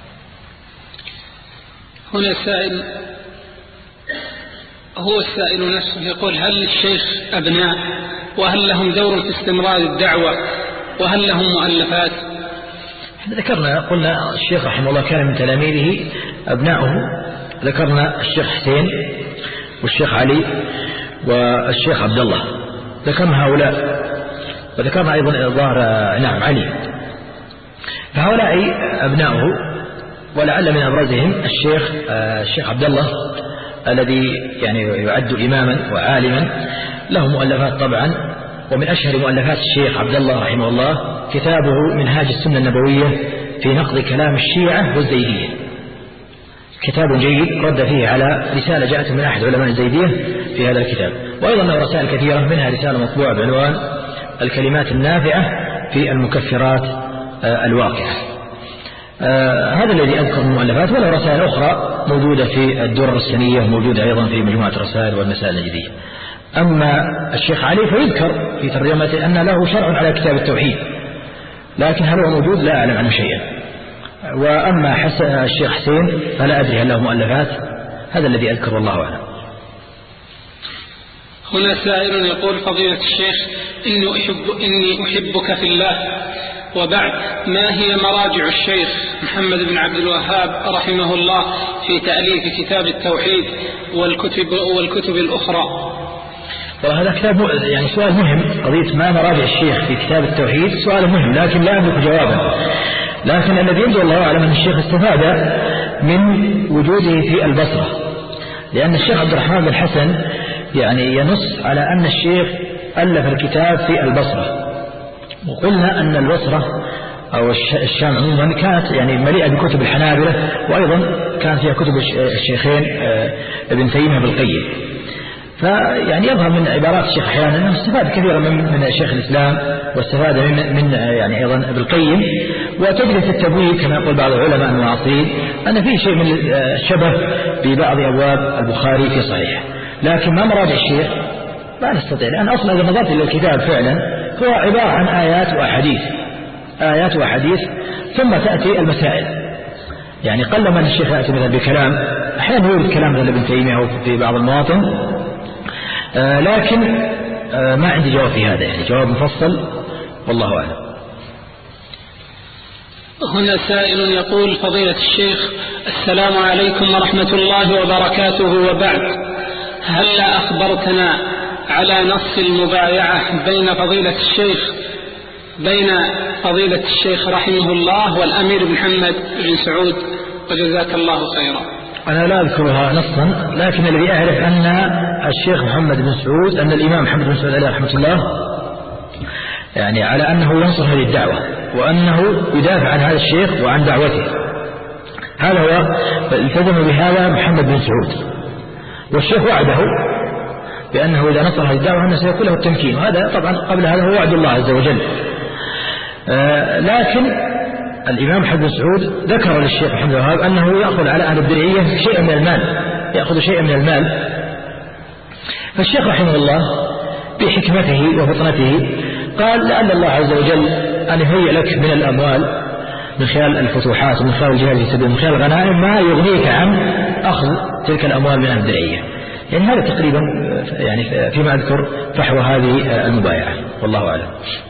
هنا سائل، هو السائل نفسه يقول: هل للشيخ أبناء؟ وهل لهم دور في استمرار الدعوة؟ وهل لهم مؤلفات؟ ذكرنا قلنا الشيخ رحمه الله كان من تلاميذه أبناؤه، ذكرنا الشيخ حسين والشيخ علي والشيخ عبد الله، ذكرنا هؤلاء، وذكرنا أيضا الظاهر نعم علي. فهؤلاء أبناؤه، ولعل من أبرزهم الشيخ عبد الله الذي يعني يعد إماما وعالما، له مؤلفات طبعا، ومن أشهر مؤلفات الشيخ عبد الله رحمه الله كتابه منهاج السنة النبوية في نقد كلام الشيعة والزيدية. كتاب جيد رد فيه على رسالة جاءت من أحد علماء الزيدية في هذا الكتاب، وأيضا له رسائل كثيرة، منها رسالة مطبوعة بعنوان الكلمات النافعة في المكفرات الواقعة. هذا الذي أذكر من المؤلفات، وله رسائل أخرى موجودة في الدرر السنية، موجودة أيضا في مجموعة الرسائل والمسائل النجدية. أما الشيخ علي فيذكر في ترجمته أن له شرع على كتاب التوحيد، لكن هل هو موجود؟ لا أعلم عنه شيئا. وأما الشيخ حسين فلا أدري هل له مؤلفات، هذا الذي أذكر والله أعلم. هنا سائل يقول: فضيلة الشيخ، إني أحبك في الله، وبعد، ما هي مراجع الشيخ محمد بن عبد الوهاب رحمه الله في تأليف كتاب التوحيد والكتب الأخرى؟ وهذا كتاب يعني سؤال مهم، قضية ما مراجع الشيخ في كتاب التوحيد سؤال مهم، لكن لا أملك جوابا. لكن الذي يبدو الله أعلم أن الشيخ استفاد من وجوده في البصرة، لأن الشيخ عبد الرحمن بن حسن يعني ينص على أن الشيخ ألف الكتاب في البصرة. وقلنا أن البصرة أو الشام عموما كانت يعني مليئة بكتب الحنابلة، وأيضا كان فيها كتب الشيخين ابن تيمية بالقيم. فيعني يظهر من عبارات الشيخ أحيانا أنه استفاد كثيرا من شيخ الإسلام، واستفاد من يعني أيضا بالقيم. وتجري في التبويب كما يقول بعض العلماء المعاصرين أن فيه شيء من الشبه ببعض أبواب البخاري في صحيح، لكن ما مراجع الشيخ لا نستطيع، لأن أصلا إذا نظرت إلى الكتاب فعلا هو عبارة عن آيات وأحاديث ثم تأتي المسائل. يعني قل من الشيخ يأتي مثلا بكلام، أحيانا يورد كلام مثلا ابن تيمية أو في بعض المواطن، لكن ما عندي جواب في هذا، يعني جواب مفصل والله أعلم. هنا سائل يقول: فضيلة الشيخ، السلام عليكم ورحمة الله وبركاته، وبعد، هلا أخبرتنا على نص المبايعة بين فضيلة الشيخ رحمه الله والأمير محمد بن سعود، وجزاك الله خيرا. أنا لا أذكرها نصا، لكن الذي أعرف أن الشيخ محمد بن سعود، أن الإمام محمد بن سعود عليه رحمة الله يعني على أنه ينصر هذه الدعوة، وأنه يدافع عن هذا الشيخ وعن دعوته. هذا هو التزم بهذا محمد بن سعود، والشيخ وعده بأنه إذا نصر هذه الدعوة أنه سيكون له التمكين، وهذا طبعا قبل هذا هو وعد الله عز وجل. لكن الإمام محمد بن سعود ذكر للشيخ محمد الوهاب أنه يأخذ على أهل الدرعية شيئا من المال، يأخذ شيئا من المال. فالشيخ رحمه الله بحكمته وفطنته قال: لعل الله عز وجل أن يهيئ لك من الأموال من خلال الفتوحات ومن خلال الجهاد في سبيل، من خلال الغنائم، ما يغنيك عن أخذ تلك الأموال من أهل الدرعية. يعني هذا تقريبا يعني فيما أذكر فحوى هذه المبايعة، والله أعلم.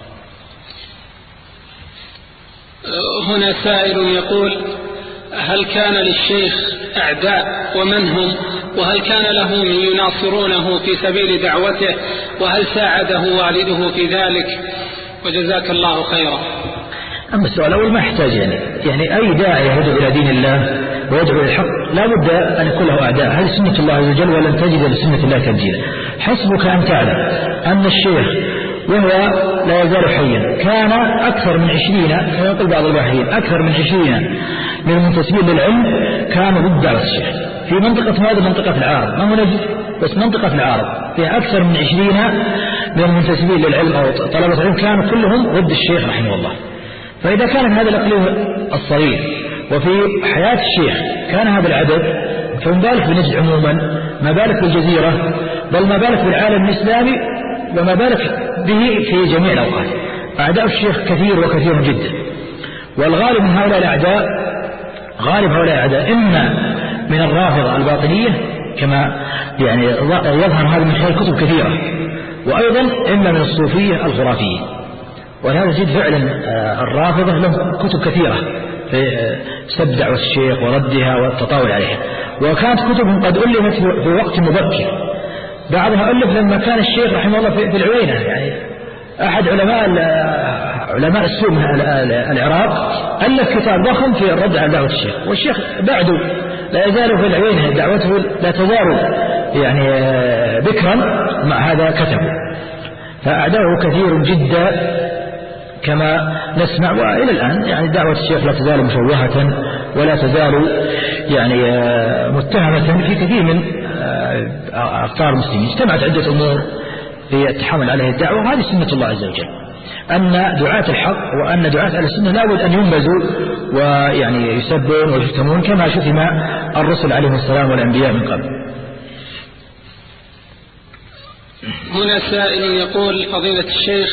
هنا سائل يقول: هل كان للشيخ أعداء، ومن هم؟ وهل كان له من يناصرونه في سبيل دعوته؟ وهل ساعده والده في ذلك؟ وجزاك الله خيرا. أما السؤال الأول ما يحتاج، يعني أي داعية يدعو إلى دين الله ويدعو إلى الحق لا بد أن يكون له أعداء، هذه سنة الله عز وجل، ولن تجد لسنة الله تبديلا. حسبك أن تعلم أن الشيخ وهو لا يزال حيا كان أكثر من 20، كما يقول بعض الباحثين أكثر من 20 من المنتسبين للعلم كانوا ضد دعوة الشيخ في منطقة، هذه منطقة العارض، ما هو نجد بس منطقة العارض فيها أكثر من 20 من المنتسبين للعلم أو طلبة العلم كانوا كلهم ضد الشيخ رحمه الله. فإذا كان هذا الإقليم الصغير وفي حياة الشيخ كان هذا العدد، فما بالك بنجد عموما، ما بالك بالجزيرة، بل ما بالك بالعالم الإسلامي، وما بالك به في جميع الأوقات. أعداء الشيخ كثير وكثير جدا، والغالب من هؤلاء الأعداء، غالب هؤلاء الأعداء إما من الرافضة الباطنية كما يعني يظهر هذا من خلال كتب كثيرة، وأيضا إما من الصوفية الخرافيين. ولهذا تجد فعلا الرافضة لهم كتب كثيرة في سب دعوة الشيخ وردها والتطاول عليها، وكانت كتبهم قد ألفت في وقت مبكر، بعضها ألف لما كان الشيخ رحمه الله في العوينة، يعني أحد علماء السوء من العراق ألف كتاب ضخم في الرد على دعوة الشيخ، والشيخ بعده لا يزال في العوينة، دعوته لا تزال يعني بكرا مع هذا كتبه. فأعداؤه كثير جدا كما نسمع، وإلى الآن يعني دعوة الشيخ لا تزال مشوهة ولا تزال يعني متهمة في كثير من أفكار المسلمين. اجتمعت عدة أمور في التحامل عليه الدعوة، وهذه سنة الله عز وجل، أن دعاة الحق وأن دعاة أهل السنة لا بد أن ينبذوا ويعني يسبون ويشتمون كما شتم الرسل عليهم السلام والأنبياء من قبل. هنا سائل يقول: فضيلة الشيخ،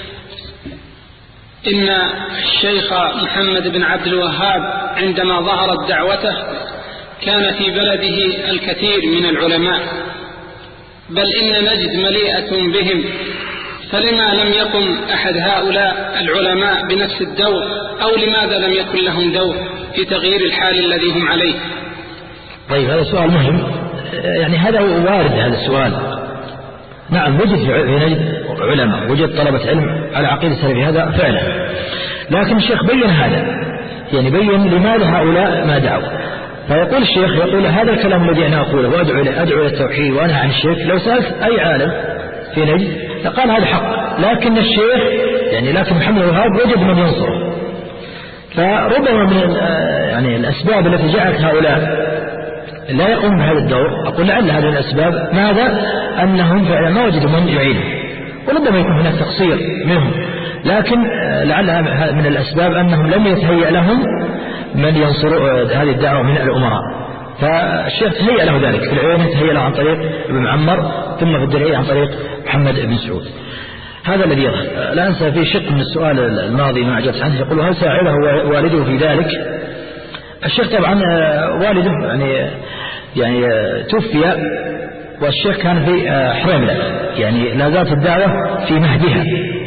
إن الشيخ محمد بن عبد الوهاب عندما ظهرت دعوته كان في بلده الكثير من العلماء، بل إن نجد مليئة بهم، فلما لم يقم أحد هؤلاء العلماء بنفس الدور، أو لماذا لم يكن لهم دور في تغيير الحال الذي هم عليه؟ طيب هذا سؤال مهم، يعني هذا وارد هذا السؤال. نعم وجد في نجد علماء، وجد طلبة علم على عقيدة السلف، هذا فعلا، لكن الشيخ بين هذا، يعني بين لماذا هؤلاء ما دعوا. فيقول الشيخ، يقول هذا الكلام الذي أنا أقوله وأدعو إلى التوحيد وأنهى عن الشرك، لو سألت أي عالم في نجد لقال هذا حق، لكن الشيخ يعني لكن محمد الوهاب وجد من ينصره. فربما من يعني الأسباب التي جعلت هؤلاء لا يقوم بهذا الدور، أقول لعل هذه الأسباب ماذا؟ أنهم فعلا ما وجدوا من يعينهم، وربما يكون هناك تقصير منهم، لكن لعلها من الأسباب أنهم لم يتهيأ لهم من ينصروا هذه الدعوة من الأمراء. فالشيخ تهيأ له ذلك في العينة، تهيأ له عن طريق ابن معمر، ثم في الدرعية عن طريق محمد بن سعود. هذا الذي يظهر. لا أنسى في شق من السؤال الماضي ما أجبت عنه، يقول هل ساعده والده في ذلك؟ الشيخ طبعا والده يعني توفي والشيخ كان في حريملة، يعني لا زالت الدعوة في مهدها،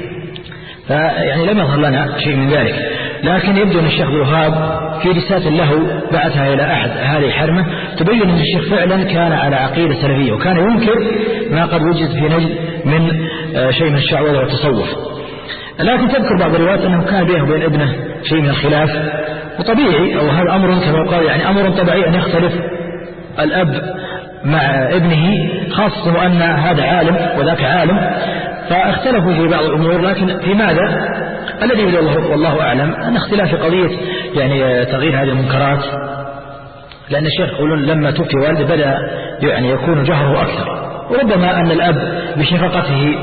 فيعني لم يظهر لنا شيء من ذلك. لكن يبدو أن الشيخ عبد الوهاب في رسالة له بعثها إلى أحد أهالي حرمة تبين أن الشيخ فعلا كان على عقيدة سلفية، وكان ينكر ما قد وجد في نجد من شيء من الشعوذة والتصوف. لكن تذكر بعض الروايات أنه كان بينه وبين ابنه شيء من الخلاف، وطبيعي أو هذا أمر كما قال يعني أمر طبيعي أن يختلف الأب مع ابنه، خاصة وأن هذا عالم وذاك عالم، فاختلفوا في بعض الأمور. لكن في ماذا الذي يريد الله والله أعلم أن اختلاف في قضية يعني تغيير هذه المنكرات، لأن الشيخ يقولون لما توفي والده بدأ يعني يكون جهره أكثر، وربما أن الأب بشفقته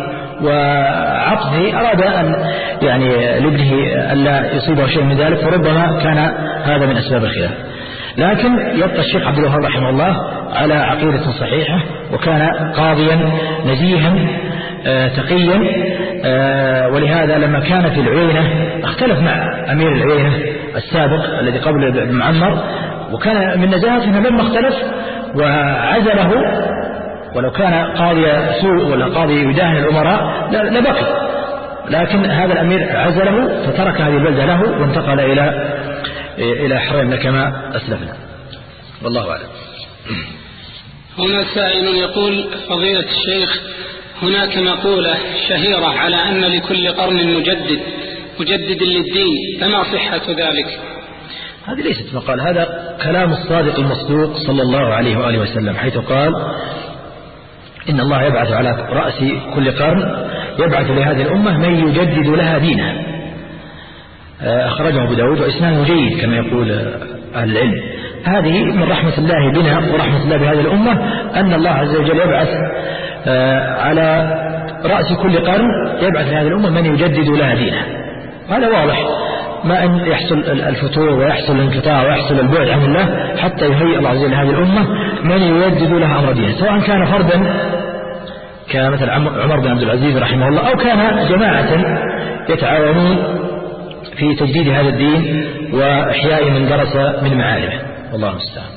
وعطفه أراد أن يعني لابنه ألا يصيبه شيء من ذلك، فربما كان هذا من أسباب الخلاف. لكن يبقى الشيخ عبد الوهاب رحمه الله على عقيدة صحيحة، وكان قاضيا نزيها تقيا، ولهذا لما كان في العيينة اختلف مع أمير العيينة السابق الذي قبل المعمر، وكان من نزاهته لما اختلف وعزله، ولو كان قاضي سوء ولا قاضي يداهن الأمراء لبقي، لكن هذا الأمير عزله فترك هذه البلدة له وانتقل إلى حريملة كما أسلفنا، والله أعلم. هنا سائل يقول: فضيلة الشيخ، هناك مقولة شهيرة على أن لكل قرن مجدد للدين، فما صحة ذلك؟ هذه ليست مقال، هذا كلام الصادق المصدوق صلى الله عليه وآله وسلم، حيث قال: إن الله يبعث على رأس كل قرن يبعث لهذه الأمة من يجدد لها دينها. أخرجه أبو داود وإسناده جيد كما يقول أهل العلم. هذه من رحمة الله بنا ورحمة الله بهذه الأمة أن الله عز وجل يبعث على رأس كل قرن يبعث لهذه الأمة من يجدد لها دينها. هذا واضح، ما أن يحصل الفتور ويحصل الانقطاع ويحصل البعد عن الله حتى يهيئ الله عز وجل هذه الأمة من يجدد لها أمر دينها، سواء كان فردا كمثل عمر بن عبد العزيز رحمه الله، أو كان جماعة يتعاونون في تجديد هذا الدين وإحياء من درس من معالمه، والله المستعان.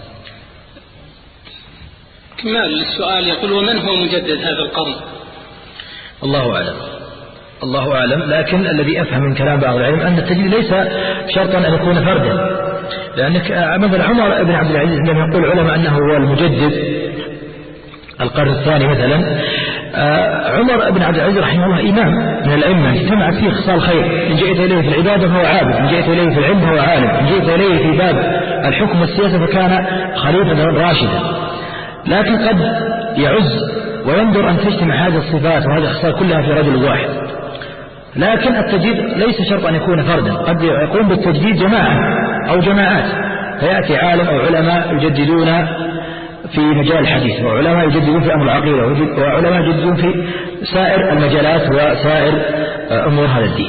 كمال السؤال يقول: ومن هو مجدد هذا القرن؟ الله أعلم، الله أعلم. لكن الذي أفهم من كلام بعض العلم أن التجديد ليس شرطا أن يكون فردا، لأنك مثلا عمر بن عبد العزيز عندما يقول العلماء أنه هو المجدد القرن الثاني مثلا، عمر بن عبد العزيز رحمه الله إمام من الأئمة اجتمعت فيه خصال خير، إن جئت إليه في العبادة فهو عابد، إن جئت إليه في العلم فهو عالم، إن جئت إليه في باب الحكم والسياسة فكان خليفة راشدا. لكن قد يعز وينظر أن تجتمع هذه الصفات وهذه الخصال كلها في رجل واحد. لكن التجديد ليس شرط أن يكون فردا، قد يقوم بالتجديد جماعة أو جماعات، فيأتي عالم أو علماء يجددون في مجال الحديث، وعلماء يجددون في أمر العقيدة، وعلماء يجددون في سائر المجالات وسائر أمور هذا الدين.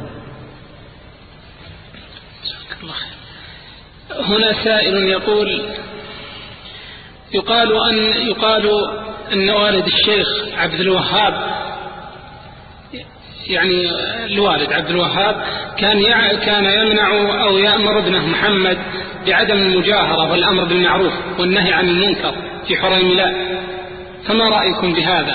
هنا سائل يقول: يقال أن والد الشيخ عبد الوهاب، يعني الوالد عبد الوهاب كان يمنع أو يأمر ابنه محمد بعدم المجاهرة والأمر بالمعروف والنهي عن المنكر في حريملة، فما رأيكم بهذا؟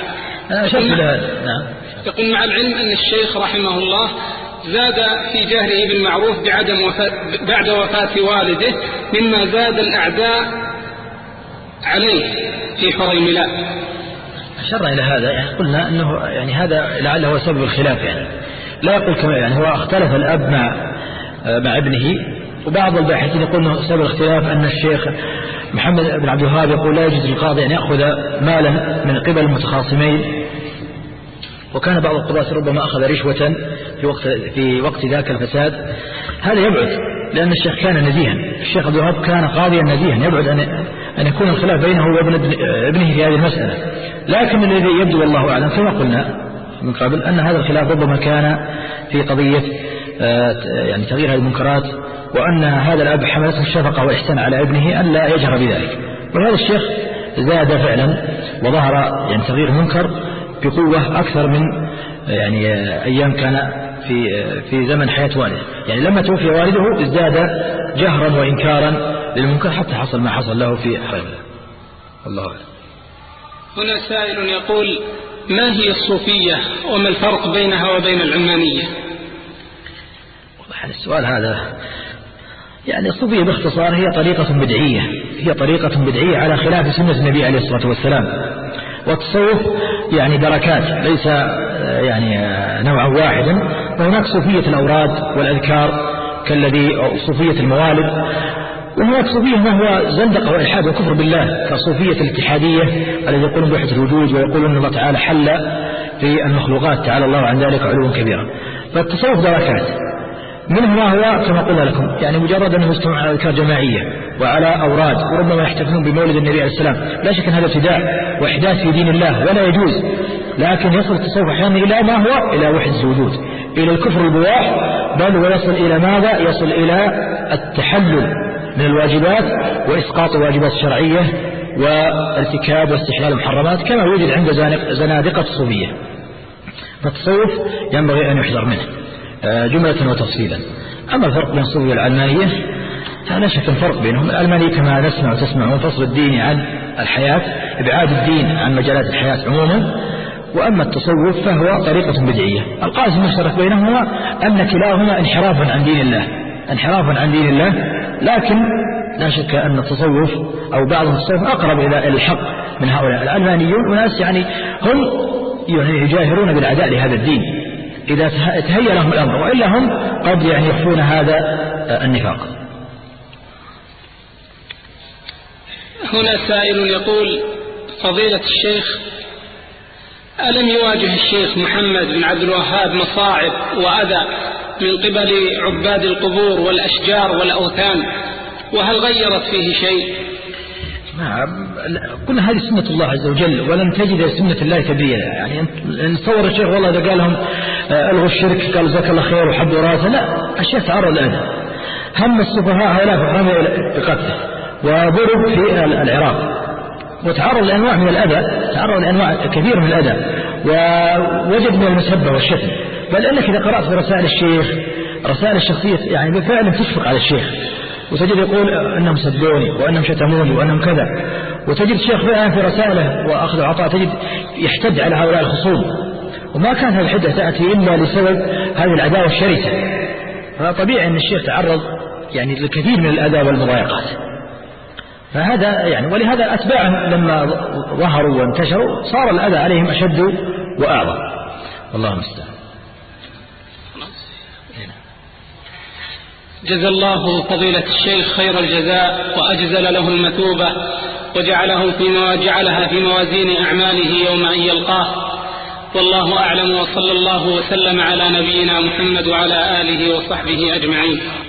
يقول: مع العلم أن الشيخ رحمه الله زاد في جهره بالمعروف بعد وفاة والده، مما زاد الأعداء عليه في حريملة. أشرنا إلى هذا، يعني قلنا أنه يعني هذا لعله هو سبب الخلاف، يعني لا يقول كما يعني هو اختلف الأب مع ابنه، وبعض الباحثين يقول أنه سبب الاختلاف أن الشيخ محمد بن عبد الوهاب يقول لا يجوز للقاضي أن يأخذ مالا من قبل المتخاصمين، وكان بعض القضاة ربما أخذ رشوة في وقت ذاك الفساد. هذا يبعد، لأن الشيخ كان نزيها، الشيخ عبد الوهاب كان قاضيا نزيها، يبعد أن يكون الخلاف بينه وابن ابنه في هذه المسألة. لكن الذي يبدو والله أعلم كما قلنا من قبل أن هذا الخلاف ربما كان في قضية يعني تغيير هذه المنكرات، وأن هذا الأب حملته الشفقة والإحسان على ابنه أن لا يجهر بذلك. وهذا الشيخ زاد فعلا وظهر يعني تغيير منكر بقوة أكثر من يعني أيام كان في زمن حياة والده. يعني لما توفي والده ازداد جهرا وإنكارا للمنكر حتى حصل ما حصل له في حريملة. الله أعلم. هنا سائل يقول: ما هي الصوفية وما الفرق بينها وبين العلمانية؟ السؤال هذا يعني الصوفية باختصار هي طريقة بدعية، هي طريقة بدعية على خلاف سنة النبي عليه الصلاة والسلام. والتصوف يعني دركات، ليس يعني نوعا واحدا، وهناك صوفية الأوراد والأذكار كالذي صوفية الموالد، وهناك صوفية ما هو زندقة وإلحاد وكفر بالله كصوفية الاتحادية الذي يقولون بوحدة الوجود ويقولون أن الله تعالى حل في المخلوقات تعالى الله عن ذلك علوا كبيرا. فالتصوف دركات، منه ما هو كما قلنا لكم يعني مجرد أنه يجتمع على أذكار جماعية وعلى أوراد، وربما يحتفلون بمولد النبي عليه السلام. لا شك أن هذا ابتداع وإحداث في دين الله ولا يجوز، لكن يصل التصوف أحيانا إلى ما هو إلى وحدة الوجود، إلى الكفر البواح، بل ويصل إلى ماذا؟ يصل إلى التحلل من الواجبات وإسقاط الواجبات الشرعية وارتكاب واستحلال المحرمات كما يوجد عند زنادقة الصوفية. فالتصوف ينبغي أن يحذر منه جملة وتفصيلا. أما الفرق بين الصوفية والعلمانية فلا شك الفرق بينهم. العلمانية كما نسمع وتسمع منفصل الدين عن الحياة، إبعاد الدين عن مجالات الحياة عموما. وأما التصوف فهو طريقة بدعية. القاسم المشترك بينهما أن كلاهما انحراف عن دين الله، انحراف عن دين الله، لكن لا شك أن التصوف أو بعض التصوف أقرب إلى الحق من هؤلاء العلمانيون، وناس يعني هم يجاهرون بالعداء لهذا الدين إذا تهيأ لهم الأمر، وإلا هم قد يعني يخفون هذا النفاق. هنا سائل يقول: فضيلة الشيخ، ألم يواجه الشيخ محمد بن عبد الوهاب مصاعب وأذى من قبل عباد القبور والأشجار والأوثان، وهل غيرت فيه شيء؟ نعم، قلنا هذه سنة الله عز وجل، ولن تجد سنة الله تبديلا. يعني نتصور الشيخ والله إذا قال لهم ألغوا الشرك قال جزاك الله خير وحبوا راسه، لا، الشيخ تعرض للأذى. هم السفهاء هؤلاء فقاموا بقتله وضرب في العراق، وتعرض لأنواع من الأذى، تعرض لأنواع كثير من الأذى، ووجد من المسبة والشتم. بل أنك إذا قرأت في رسائل الشيخ، رسائل الشخصية يعني بالفعل تشفق على الشيخ، وتجد يقول أنهم سبوني وأنهم شتموني وأنهم كذا، وتجد الشيخ فعلا في رسائله وأخذ العطاء تجد يحتد على هؤلاء الخصوم، وما كانت هذه الحدة تأتي إلا لسبب هذه العداوة الشرسة. فطبيعي أن الشيخ تعرض يعني للكثير من الأذى والمضايقات. فهذا يعني ولهذا أتباعهم لما ظهروا وانتشروا صار الأذى عليهم أشد وأعظم، والله المستعان. جزا الله فضيلة الشيخ خير الجزاء وأجزل له المثوبة وجعلها في موازين أعماله يوم أن يلقاه، والله أعلم، وصلى الله وسلم على نبينا محمد وعلى آله وصحبه أجمعين.